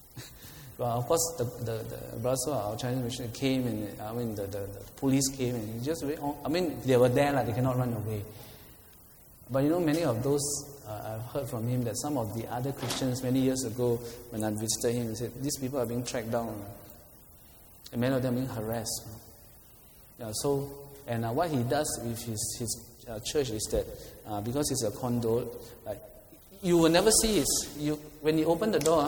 well, of course, the the, the Brother, our Chinese missionary, came and I mean the, the, the police came and he just I mean they were there, like they cannot run away. But you know, many of those. Uh, I've heard from him that some of the other Christians many years ago, when I visited him, he said, these people are being tracked down. And many of them are being harassed. Yeah, so, and uh, what he does with his, his uh, church is that, uh, because it's a condo, like, you will never see his, you, when you open the door,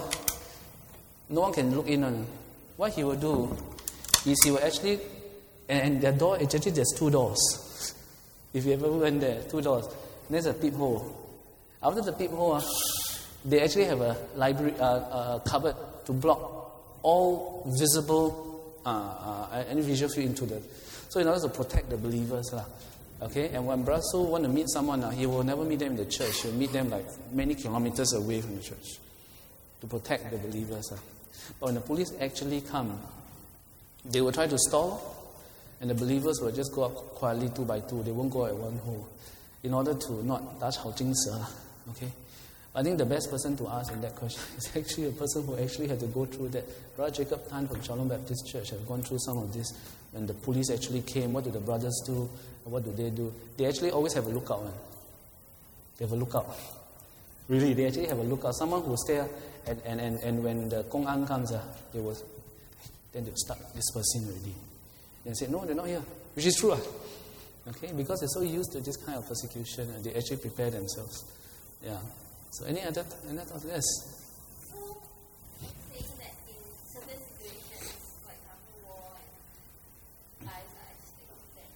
no one can look in on it. What he will do is he will actually, and, and the door, actually there's two doors. If you ever went there, two doors. There's a peephole. After the peephole, uh, they actually have a library, uh, uh, cupboard to block all visible, uh, uh, any visual field into the. So in order to protect the believers, lah. Okay. And when Brother want to meet someone, uh, he will never meet them in the church. He'll meet them like many kilometers away from the church to protect the believers. Uh. But when the police actually come, they will try to stall, and the believers will just go up quietly two by two. They won't go at one whole, in order to not touch how things are. Okay, I think the best person to ask in that question is actually a person who actually had to go through that. Brother Jacob Tan from Shalom Baptist Church have gone through some of this. When the police actually came, what do the brothers do? What do they do? They actually always have a lookout. Man. They have a lookout. Really, they actually have a lookout. Someone who will stay, and, and, and, and when the Kong An comes, uh, they will, then they will start dispersing already. They say, no, they're not here, which is true. Uh. Okay, because they're so used to this kind of persecution, and they actually prepare themselves. Yeah. So any other, any other yes? So, saying that in certain situations, for example, war and lies are at stake, that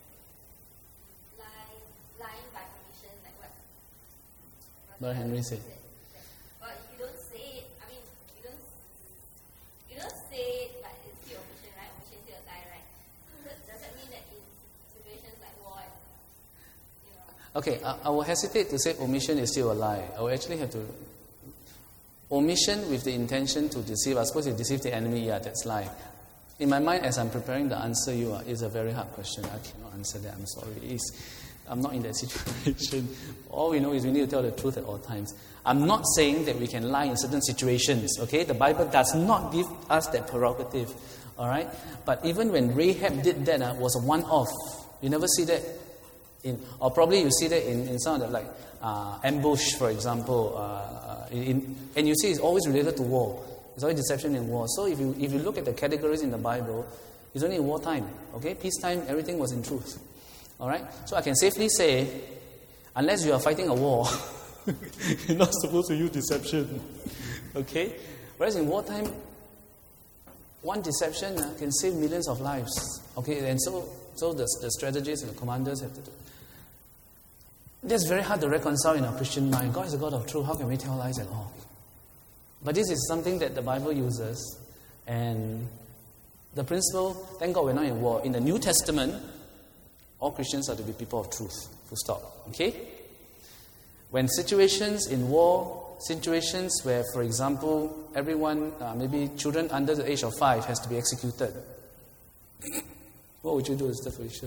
lying, lying by commission, like what Brother Henry said. But if you don't say it, I mean, you don't, you don't say it, but it's still omission, right? Omission still a lie, right? Does, does that mean that in situations like war, you know? Okay, I, I will hesitate to say omission is still a lie. I will actually have to... Omission with the intention to deceive. I suppose you deceive the enemy, yeah, that's lie. In my mind, as I'm preparing the answer you are, it's a very hard question. I cannot answer that, I'm sorry. It's, I'm not in that situation. All we know is we need to tell the truth at all times. I'm not saying that we can lie in certain situations, okay? The Bible does not give us that prerogative, all right? But even when Rahab did that, uh, was a one-off. You never see that in, or probably you see that in, in some of the, like, uh, ambush, for example, uh, in, and you see it's always related to war. It's always deception in war. So if you if you look at the categories in the Bible, it's only in wartime, okay? Peacetime, everything was in truth, all right? So I can safely say, unless you are fighting a war, you're not supposed to use deception, okay? Whereas in wartime, one deception uh, can save millions of lives, okay? And so, so the, the strategists and the commanders have to do. That's very hard to reconcile in our Christian mind. God is a God of truth. How can we tell lies at all? But this is something that the Bible uses, and the principle, thank God we're not in war. In the New Testament, all Christians are to be people of truth. Full stop. Okay? When situations in war, situations where, for example, everyone, uh, maybe children under the age of five has to be executed, what would you do, Sister Felicia?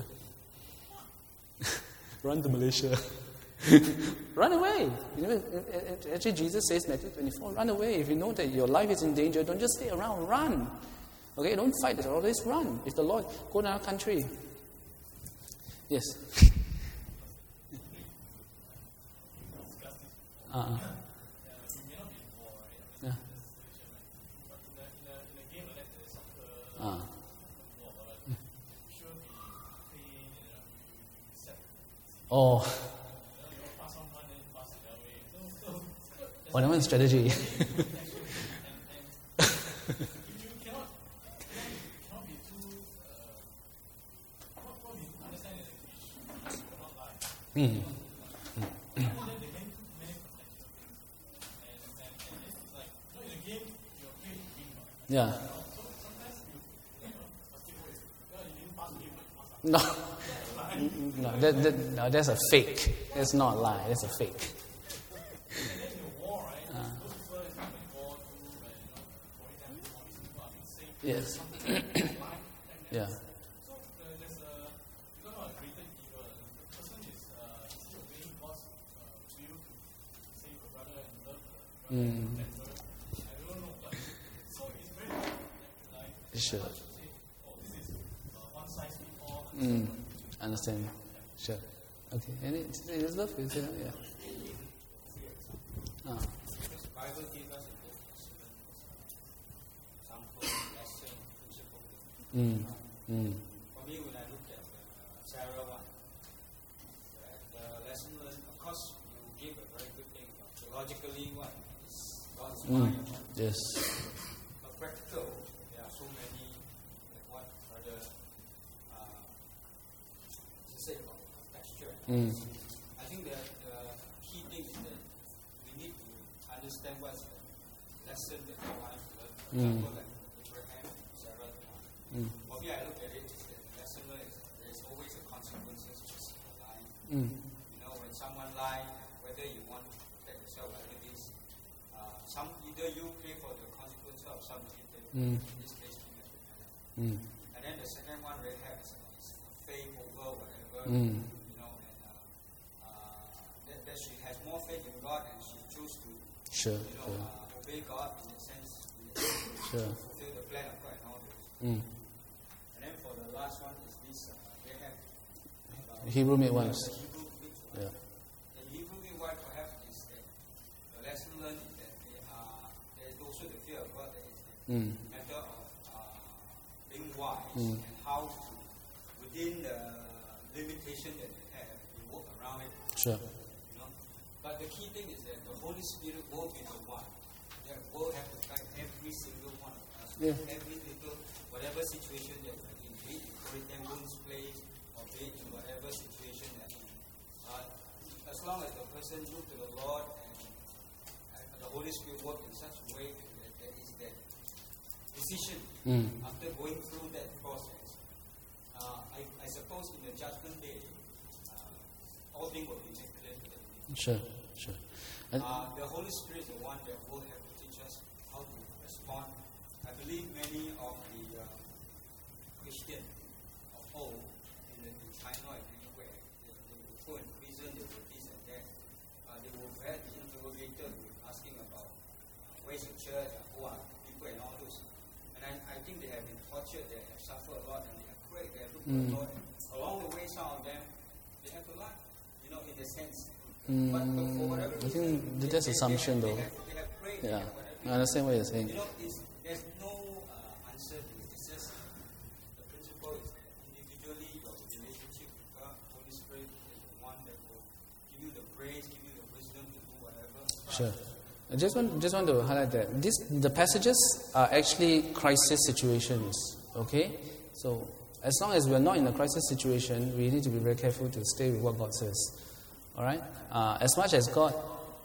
Run to Malaysia. Run away. You know, actually, Jesus says, Matthew twenty-four, run away. If you know that your life is in danger, don't just stay around. Run. Okay, don't fight. Always run. If the Lord, go to another country. Yes. Uh-uh. Yeah. Uh. Oh. Oh, that one's strategy. mm. Yeah. No. No, that, that, no, that's a fake. That's not a lie. That's a fake. Uh, yes. Yeah. Mm. Sure. Mm. Understand. Sure. Okay. Any is love? Is it? Yeah. Ah. Bible gives us a book example, lesson, principle. Mm. Mm. For me, when I look at uh, Sarah one, the, the lesson learned, of course, you give a very good thing, but theologically, what is God's Mm. mind? Yes. But practical, there are so many, like what Brother uh, said about texture. Mm. I think that the key thing is that we need to understand what's the lesson that we want to learn. For Mm. example, like Abraham and Sarah. Mm. For me, I look at it is that the lesson learned is that there is always a consequences to lying. Mm. You know, when someone lies, whether you want to protect yourself, whatever it is, uh, some either you pay for the consequences of something. Mm. In this case, King has repented. Mm. And then the second one, Rahab, is, is faith over whatever. Mm. You know, and uh, uh, that, that she has more faith in God and she chose to, Sure. you know, Sure. uh, obey God in the sense, in the sense to Sure. fulfill the plan of God and all this. Mm. And then for the last one is this, uh, Rahab. Uh, Hebrew midwives. The Hebrew midwives. Yeah. The Hebrew midwife perhaps is that the lesson learned is that they are, there is also the fear of God, that is the Mm. matter of uh, being wise Mm. and how to, within the limitation that they have, we work around it. Sure. You know? But the key thing is that the Holy Spirit will be the one that will have to guide every single one of us. Yeah. Every little, whatever situation that we're in, be it in Corinthians place or be it in whatever situation that we uh, as long as the person look to the Lord and uh, the Holy Spirit work in such a way that there is that decision Mm. after going through that process. Uh, I, I suppose in the judgment day, uh, all things will be Sure, sure. And Uh, the Holy Spirit is the one that will have to teach us how to respond. I believe many of the uh, Christians of old in, the, in China and anywhere, they, they were thrown in prison, they were this and that. Uh, they were very interrogated with asking about uh, where's the church, uh, who are people and all those. And I, I think they have been tortured, they have suffered a lot, and they have prayed, they have looked Mm. for the Lord. And along the way, some of them, they have to lie, you know, in a sense. mm, But, but for whatever I reason, think they- that's they- assumption they though. have, they have prayed, they Yeah, have whatever. I understand what you're saying. You know, it's, there's no uh, answer to it. It's just the principle is that individually your relationship with God, Holy Spirit is the one that will give you the grace, give you the wisdom to do whatever. Sure. I just want just want to highlight that this the passages are actually crisis situations. Okay, so as long as we are not in a crisis situation, we need to be very careful to stay with what God says. All right. Uh, as much as God,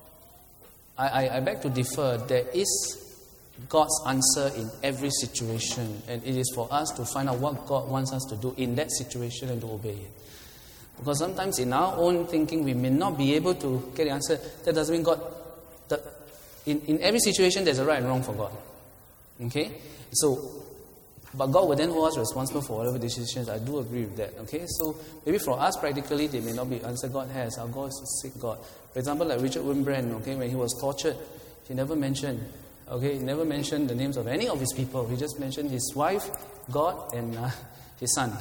I, I I beg to differ. There is God's answer in every situation, and it is for us to find out what God wants us to do in that situation and to obey it. Because sometimes in our own thinking, we may not be able to get the answer. That doesn't mean God. The, in, in every situation, there's a right and wrong for God. Okay? So, but God will then hold us responsible for whatever decisions. I do agree with that. Okay? So, maybe for us, practically, they may not be answer God has. Our God is a sick God. For example, like Richard Wimbrand, okay, when he was tortured, he never mentioned, okay, he never mentioned the names of any of his people. He just mentioned his wife, God, and uh, his son.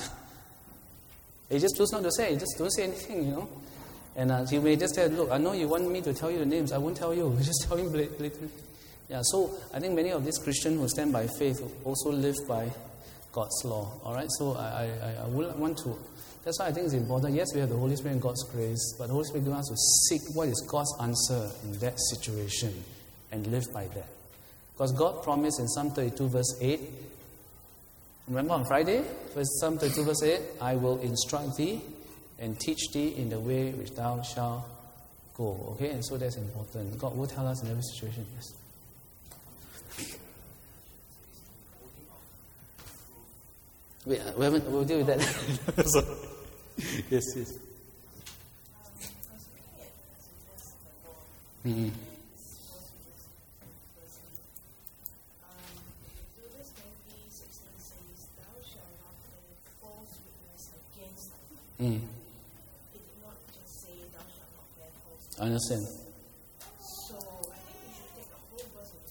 He just chose not to say. He just don't say anything, you know. And uh, he may just say, look, I know you want me to tell you the names. I won't tell you. Just tell him blatantly. Yeah, so I think many of these Christians who stand by faith also live by God's law. All right, so I, I, I would want to. That's why I think it's important. Yes, we have the Holy Spirit and God's grace, but the Holy Spirit gives us to seek what is God's answer in that situation and live by that. Because God promised in Psalm thirty-two, verse eight, remember on Friday, Psalm thirty-two, verse eight, I will instruct thee and teach thee in the way which thou shalt go. Okay, and so that's important. God will tell us in every situation. Yes. Wait, we haven't. We'll deal with that. So, yes, yes. Mm-hmm. Mm. I understand. So I think we should take a whole verse of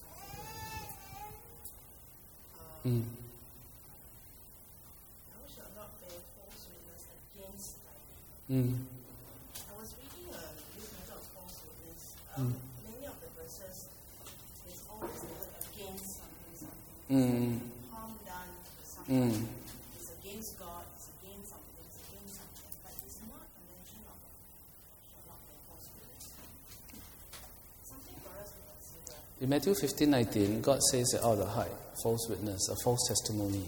Mm. thou shalt not bear false witness against thy neighbor. Mm. I was reading uh, this matter of false witness. Um, Many of the verses, there's always the word against something, something. Mm. Harm done to something. Mm. It's against God, it's against something, it's against something. But it's not a mention of shall not bear false witness. Something for us to consider. In Matthew fifteen nineteen, God says that out of the heart, false witness, a false testimony.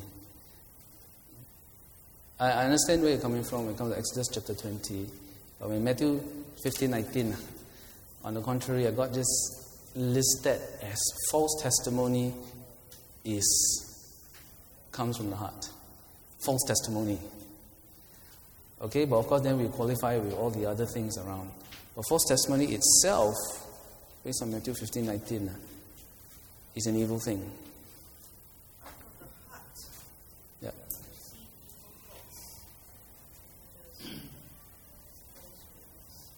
I, I understand where you're coming from when it comes to Exodus chapter twenty. But when Matthew fifteen nineteen, on the contrary, God just listed as false testimony is comes from the heart. False testimony. Okay, but of course then we qualify with all the other things around. But false testimony itself, based on Matthew fifteen nineteen, is an evil thing. Out of the heart, Yeah. you see evil thoughts. There's false witness.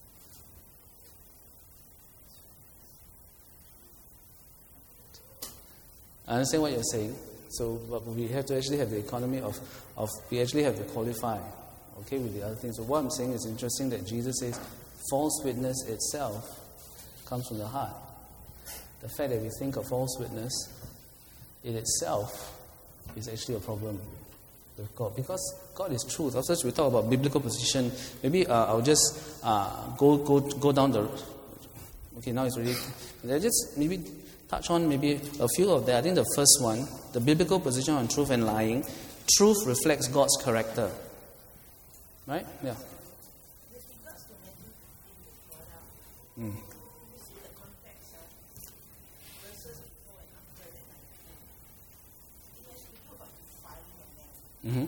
I understand what you're saying. So, but we have to actually have the economy of, of we actually have to qualify, okay, with the other things. So what I'm saying is interesting that Jesus says false witness itself comes from the heart. The fact that we think of false witness in itself is actually a problem with God. Because God is truth. After we talk about biblical position, maybe uh, I'll just uh, go go go down the... Okay, now it's really... Let's just maybe touch on maybe a few of that. I think the first one, the biblical position on truth and lying. Truth reflects God's character. Right? Yeah. With regards to Matthew fifteen, which brought up, Mm. you see the context, uh, verses before and after that, it has to do about defiling a man. Mm-hmm.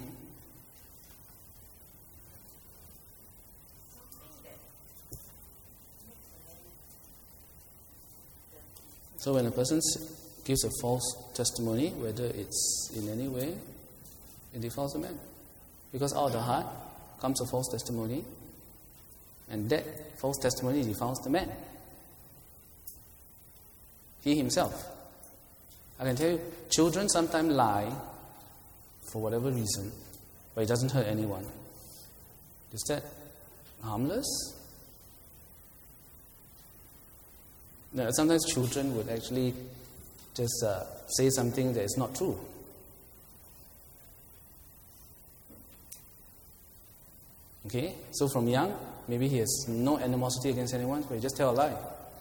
Something that makes a So when a person s- gives a false testimony, whether it's in any way, it defiles the man. Because out of the heart comes a false testimony, and that false testimony defiles the man. He himself. I can tell you, children sometimes lie for whatever reason, but it doesn't hurt anyone. Is that harmless? No, sometimes children would actually just uh, say something that is not true. Okay? So from young, maybe he has no animosity against anyone, but he just tell a lie.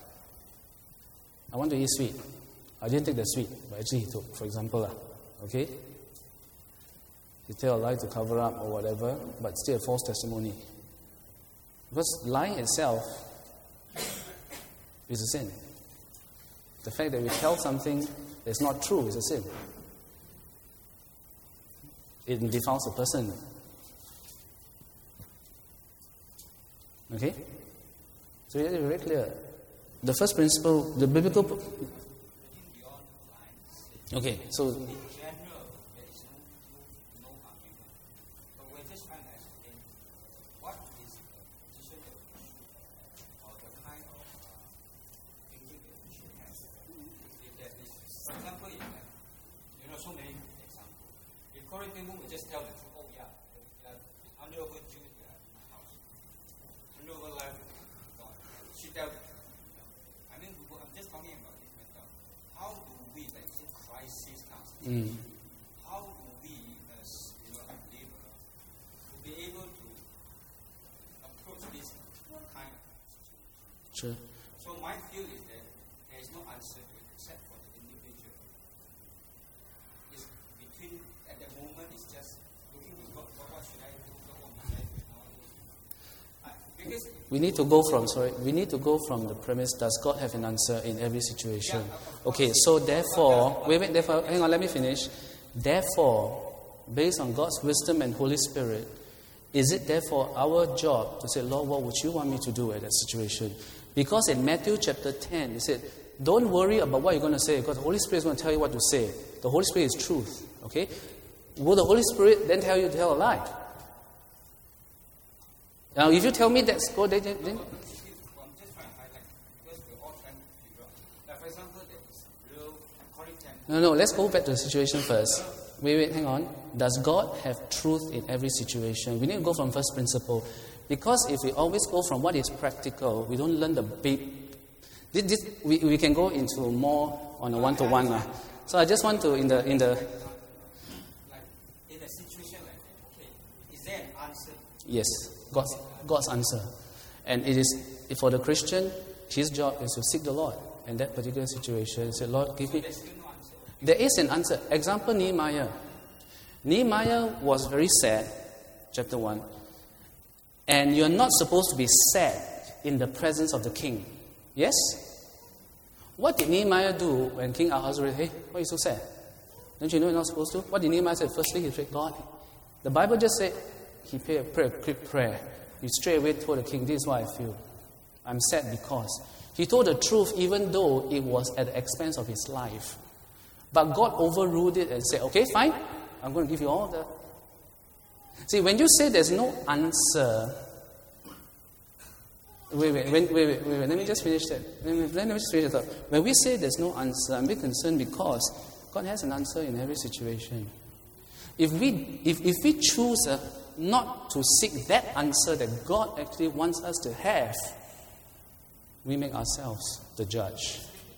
I want to eat sweet. I didn't take the sweet, but actually he took, for example. Lah. Okay? He tell a lie to cover up or whatever, but still a false testimony. Because lying itself is a sin. The fact that we tell something that's not true is a sin. It defiles a person. Okay? So it is very clear. The first principle, the biblical... Okay, so... In general, there is no, no, no argument. But we're just trying to explain what is the position that we should have, or the kind of uh, thinking that we should have. If there is, for example, in, uh, you know, so many examples. If Corinthian woman just tell the truth, oh yeah, uh, under over Jew, uh, in my house. Under over life, God. She tell the truth. I mean, I'm just talking about this matter. How do we, like, in crisis comes, Mm. how do we, as you know, believer, to be able to approach this kind of situation? Sure. So my feel is that there is no answer to it except for the individual. It's between, at the moment, it's just looking to God, what, what should I do, what must I do, and all those things. I- Because We need to go from, sorry, we need to go from the premise, does God have an answer in every situation? Okay, so therefore, wait, wait, therefore, hang on, let me finish. Therefore, based on God's wisdom and Holy Spirit, is it therefore our job to say, Lord, what would you want me to do at that situation? Because in Matthew chapter ten, he said, don't worry about what you're going to say, because the Holy Spirit is going to tell you what to say. The Holy Spirit is truth, okay? Will the Holy Spirit then tell you to tell a lie? Now, if you tell me that's good, then, then I'm just trying to highlight, because we're all trying to figure out. Like, for example, there is real Corinthian. no, no, let's go back to the situation first. Wait, wait, hang on. Does God have truth in every situation? We need to go from first principle. Because if we always go from what is practical, we don't learn the big... This, this, we, we can go into more on a one-to-one. Uh. So I just want to, in the... in the Like, in a situation like that, okay, is there an answer? Yes, God's, God's answer. And it is, for the Christian, his job is to seek the Lord in that particular situation. Say, Lord, give me... There's still no answer. There is an answer. Example, Nehemiah. Nehemiah was very sad, chapter one. And you're not supposed to be sad in the presence of the king. Yes? What did Nehemiah do when King Ahasuerus said, hey, why are you so sad? Don't you know you're not supposed to? What did Nehemiah say? Firstly, he prayed, God. The Bible just said, he prayed a prayer, quick prayer. He straight away told the king, this is what I feel. I'm sad because. He told the truth even though it was at the expense of his life. But God overruled it and said, okay, fine. I'm going to give you all the... See, when you say there's no answer... Wait, wait, wait, wait, wait, wait, let me just finish that. Let me, let me just finish that. When we say there's no answer, I'm a bit concerned because God has an answer in every situation. If we, if, if we choose uh, not to seek that answer that God actually wants us to have, we make ourselves the judge.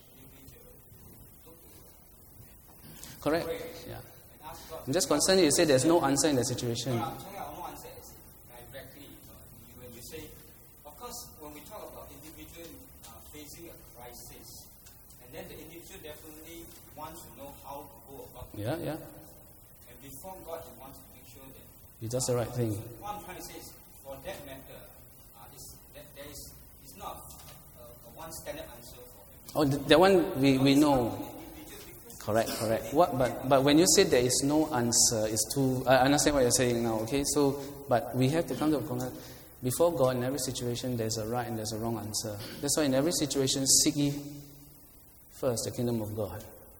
Correct? Yeah. I'm just concerned you say there's no answer in the situation. No, I'm talking about no answer is directly. You know, when you say, of course, when we talk about individual uh, facing a crisis, and then the individual definitely wants to know how to go about it. Yeah, yeah. And before God, he wants to make sure that He does the right thing. what I'm trying to say is, for that matter, uh, is that there is it's not a, a one standard answer for everyone. Oh, th- that one we, we know. Correct, correct. What, but but when you say there is no answer, it's too... I understand what you're saying now, okay? So, but we have to come to a conclusion. Before God, in every situation, there's a right and there's a wrong answer. That's why in every situation, seek ye first the kingdom of God.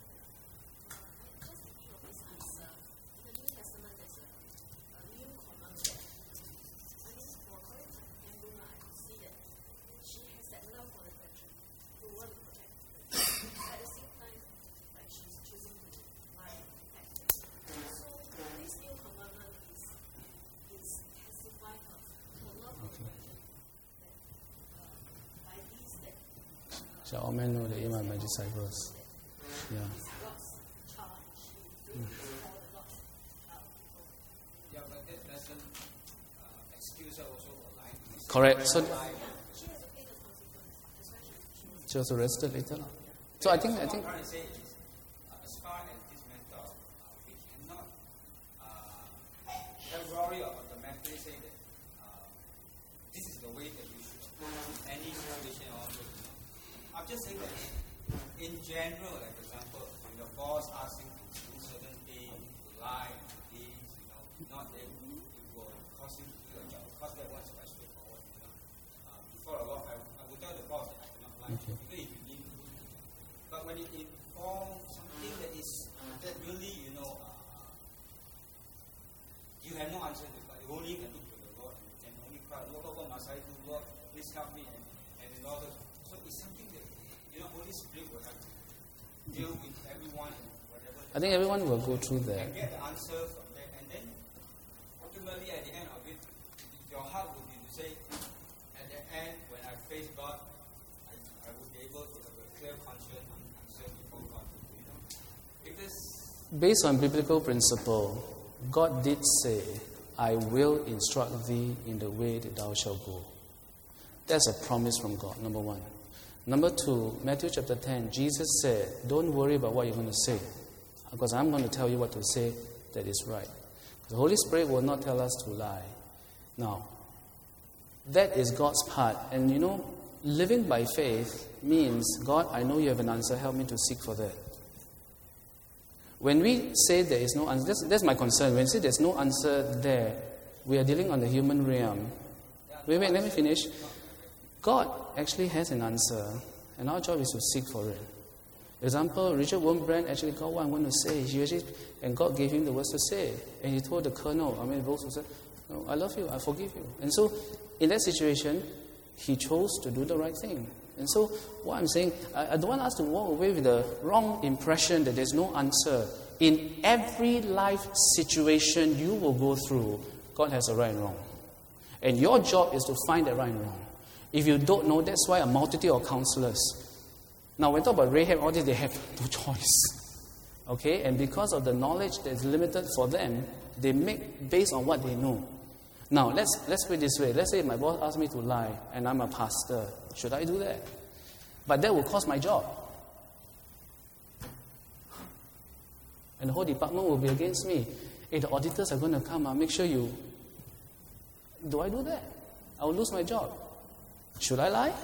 Just thinking of this answer, in the New Testament there's a, a new commandment. I mean, for according to Ambrose, I could see that she has that love for the brethren, who want to protect the brethren. At the same time, like she's choosing to lie and protect them. So this new commandment is is testifying of her love for the brethren. That uh, by these that Shall all men know that you are my disciples? Yeah. is God's charge in doing this for the lost uh, people. Yeah, but that doesn't uh, excuse her also for lying. Correct. So She has to pay the consequence. That's why she, she was she was arrested later. lah. So I think I think What I'm trying to say is, uh, as far as this matter, uh, we cannot uh, categorically or automatically say that uh, this is the way that we should do any situation or also, you know. I'm just saying that in general, like for example, when your boss asks you to do certain things, to lie, to things, you know, not that it will cause you to do your job. Of course, that one's quite straightforward, you know. Uh, before a lot, I, I would tell the boss that I cannot lie, Okay. even if you need to. But when it involves something that is that really, you know, uh, you have no answer to, but only you can look to the Lord and you can only cry, Lord, what must I do? Lord, please help me, and, and in order. So it's something that, you know, Holy Spirit will have to deal with everyone and whatever. I think everyone will go through that. And get the answer from that, and then ultimately at the end of it, your heart will be to say, at the end, when I face God, I, I will be able to have a clear conscience and answer before God. You know, because Based on biblical principle, God did say, I will instruct thee in the way that thou shalt go. That's a promise from God, number one. Number two, Matthew chapter ten, Jesus said, don't worry about what you're going to say, because I'm going to tell you what to say that is right. The Holy Spirit will not tell us to lie. Now, that is God's part. And you know, living by faith means, God, I know you have an answer, help me to seek for that. When we say there is no answer, that's, that's my concern. When we say there's no answer there, we are dealing on the human realm. Wait, wait, let me finish. God actually has an answer, and our job is to seek for it. Example, Richard Wurmbrand actually got what I'm going to say. He actually, and God gave him the words to say. And he told the colonel, I mean, Rose said, no, I love you, I forgive you. And so, in that situation, he chose to do the right thing. And so, what I'm saying, I, I don't want us to walk away with the wrong impression that there's no answer. In every life situation you will go through, God has a right and wrong. And your job is to find that right and wrong. If you don't know, that's why a multitude of counselors. Now, when we talk about Rahab, all this, they have no choice. Okay? And because of the knowledge that is limited for them, they make based on what they know. Now, let's let's put it this way. Let's say my boss asks me to lie, and I'm a pastor. Should I do that? But that will cost my job. And the whole department will be against me. Hey, the auditors are going to come. I'll make sure you... Do I do that? I will lose my job. Should I lie?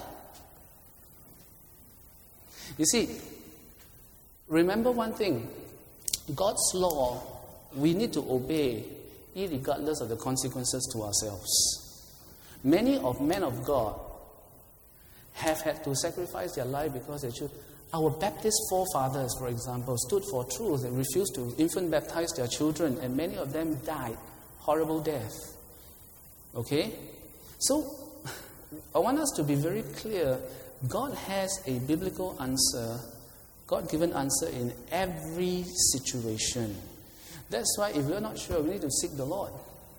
You see, remember one thing. God's law, we need to obey irregardless of the consequences to ourselves. Many of men of God have had to sacrifice their life because they should. Our Baptist forefathers, for example, stood for truth and refused to infant baptize their children, and many of them died horrible death. Okay? So, I want us to be very clear. God has a biblical answer, God-given answer in every situation. That's why if we're not sure, we need to seek the Lord.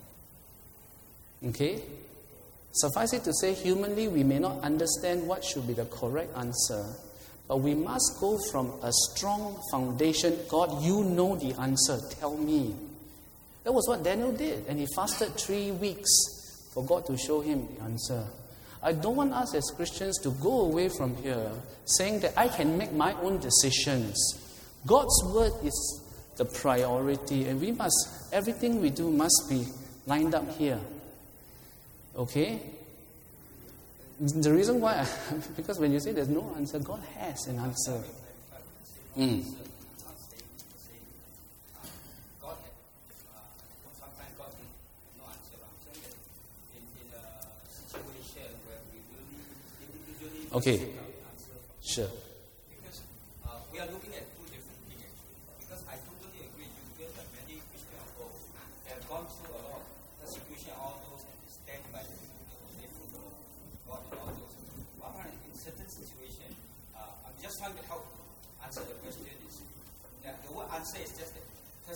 Okay? Suffice it to say, humanly, we may not understand what should be the correct answer, but we must go from a strong foundation. God, you know the answer. Tell me. That was what Daniel did, and he fasted three weeks for God to show him the answer. I don't want us as Christians to go away from here saying that I can make my own decisions. God's word is the priority, and we must, everything we do must be lined up here. Okay? The reason why, I, because when you say there's no answer, God has an answer. Mm. Okay. Sure. Because uh,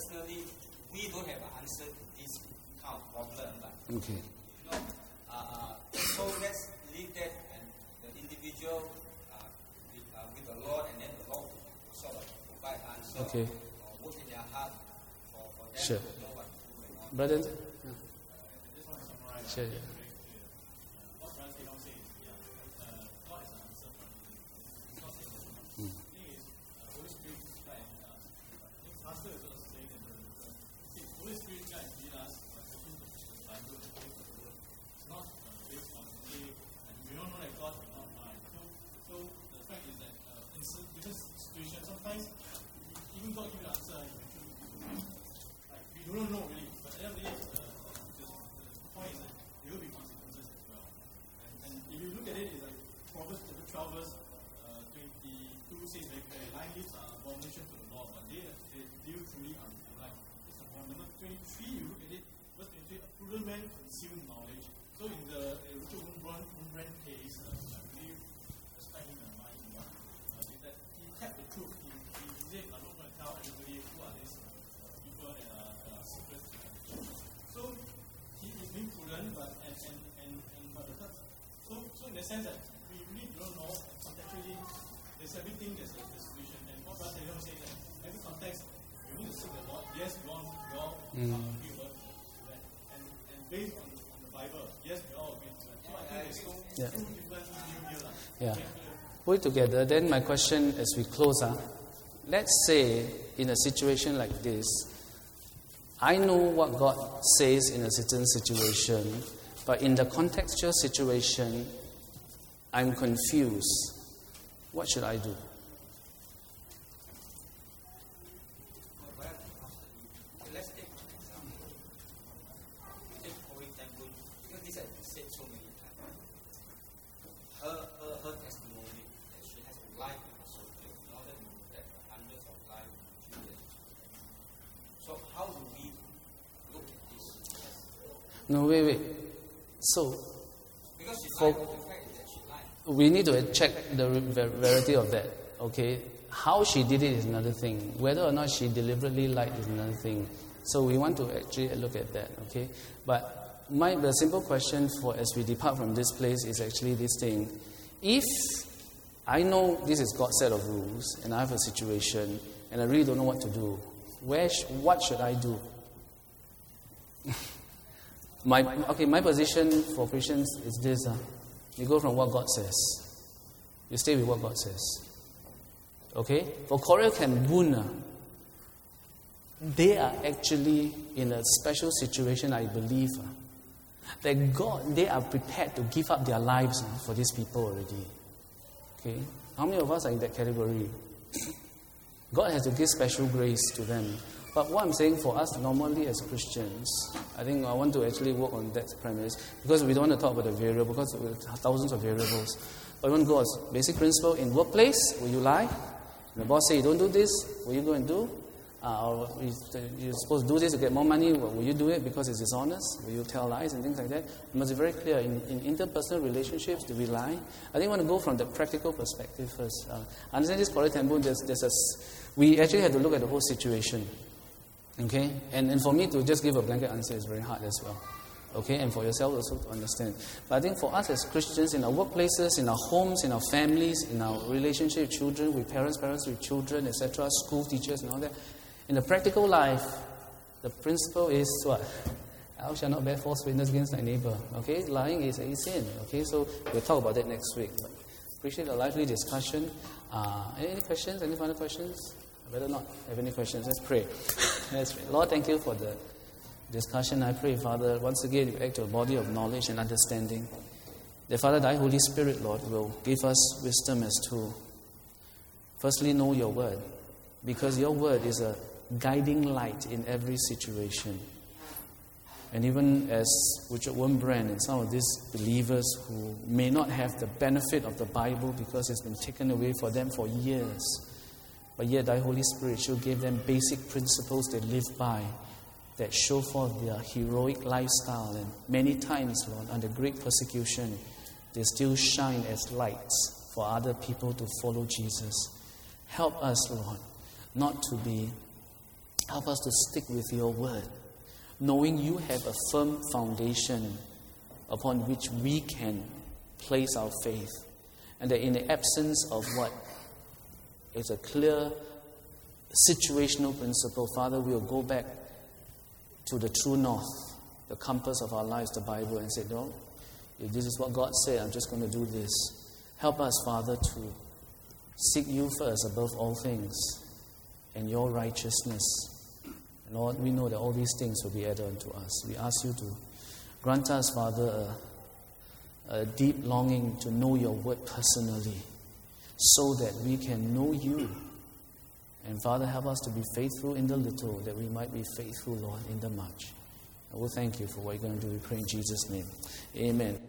personally, we don't have an answer to this kind of problem. But, Okay. you know, uh, uh, so let's leave that and the individual uh, with, uh, with the Lord, and then the Lord will sort of provide answer Okay. or work in their heart for, for them Sure. to know what to do and all. Brothers? I just want to summarize. Sure. Very clear. Uh, what Brother Stephen says, yeah, uh, God is an answer for everything. It's not saying that. Mm. The thing is, uh, Holy Spirit is guiding us. I think Pastor is also saying that. Uh, see, Holy Spirit guides us by talking to the Bible and talking to the Word. It's not uh, based on okay, and we all know that God will not lie. So, so the fact is that uh, in certain different situations, sometimes even God gives an answer, you actually like we do not know really, but at the end of the day, uh, the, the point is that there will be consequences as well. And, and if you look at it, it's like Proverbs chapter twelve verse uh, twenty-two says that the lying lips are abomination to the Lord, but they they deal truly unto life. It's abomination. twenty-three, you look at it, verse twenty-three, a prudent man conceals knowledge. So in the uh, Richard Wurmbrand, Wurmbrand case, uh, I believe, respect him and mind him, uh, is that he kept the truth. He, he, he said, I'm not going to tell everybody who are these uh, people that are, that are secret. So he is being prudent, but and and and, and but the third, so so in the sense that we really don't know contextually. There's everything. There's a the situation, and what Brother Taylor say that every context we need to seek the Lord. Yes, we all we all Mm. uh, agree with that, and and based on, on the Bible, yes, we all agree with that. So I think there's two, Yeah. two different views here, lah. Yeah. Okay. Put it together. Then my question as we close, uh, let's say in a situation like this, I know what God says in a certain situation, but in the contextual situation, I'm confused. What should I do? Well, okay, let's take an example. We take Corey Temple, because this has been said so many times. Her, her, her testimony that she has a life in a soldier in order to protect the hundreds of lives of children. So how do we look at this? No, wait, wait. So, Because she For- lied, but the fact is that she lied. we need to check the ver- verity of that, okay? How she did it is another thing. Whether or not she deliberately lied is another thing. So we want to actually look at that, okay? But my the simple question for as we depart from this place is actually this thing. If I know this is God's set of rules and I have a situation and I really don't know what to do, where sh- what should I do? my okay, my position for Christians is this. Uh, you go from what God says. You stay with what God says. Okay? For Korea and Buna, they are actually in a special situation, I believe. Uh, that God, they are prepared to give up their lives uh, for these people already. Okay? How many of us are in that category? God has to give special grace to them. But what I'm saying for us normally as Christians, I think I want to actually work on that premise because we don't want to talk about the variable because there are thousands of variables. But we want to go as basic principle in workplace, will you lie? And the boss say you don't do this, will you go and do? Uh, or you- you're supposed to do this to get more money, well, will you do it because it's dishonest? Will you tell lies and things like that? It must be very clear. In, in interpersonal relationships, do we lie? I think I want to go from the practical perspective first. Uh, understand this Korea Temple, there's, there's a, s- we actually have to look at the whole situation. Okay? And, and for me to just give a blanket answer is very hard as well. Okay? And for yourself also to understand. But I think for us as Christians, in our workplaces, in our homes, in our families, in our relationship with children, with parents, parents with children, et cetera, school teachers and all that, in the practical life, the principle is what? Thou shalt not bear false witness against thy neighbor. Okay? Lying is a sin. Okay? So we'll talk about that next week. But appreciate a lively discussion. Uh, any, any questions? Any final questions? I better not have any questions. Let's pray. Let's pray. Lord, thank you for the discussion. I pray, Father, once again, you act to a body of knowledge and understanding. That, Father, thy Holy Spirit, Lord, will give us wisdom as to firstly know your word. Because your word is a guiding light in every situation. And even as Richard Wurmbrand and some of these believers who may not have the benefit of the Bible because it's been taken away for them for years, but yet thy Holy Spirit should give them basic principles they live by that show forth their heroic lifestyle. And many times, Lord, under great persecution, they still shine as lights for other people to follow Jesus. Help us, Lord, not to be Help us to stick with your word, knowing you have a firm foundation upon which we can place our faith. And that in the absence of what is a clear situational principle, Father, we'll go back to the true north, the compass of our lives, the Bible, and say, no, if this is what God said, I'm just going to do this. Help us, Father, to seek you first above all things and your righteousness. And Lord, we know that all these things will be added unto us. We ask you to grant us, Father, a, a deep longing to know your word personally, so that we can know you. And Father, help us to be faithful in the little, that we might be faithful, Lord, in the much. And we'll thank you for what you're going to do. We pray in Jesus' name. Amen.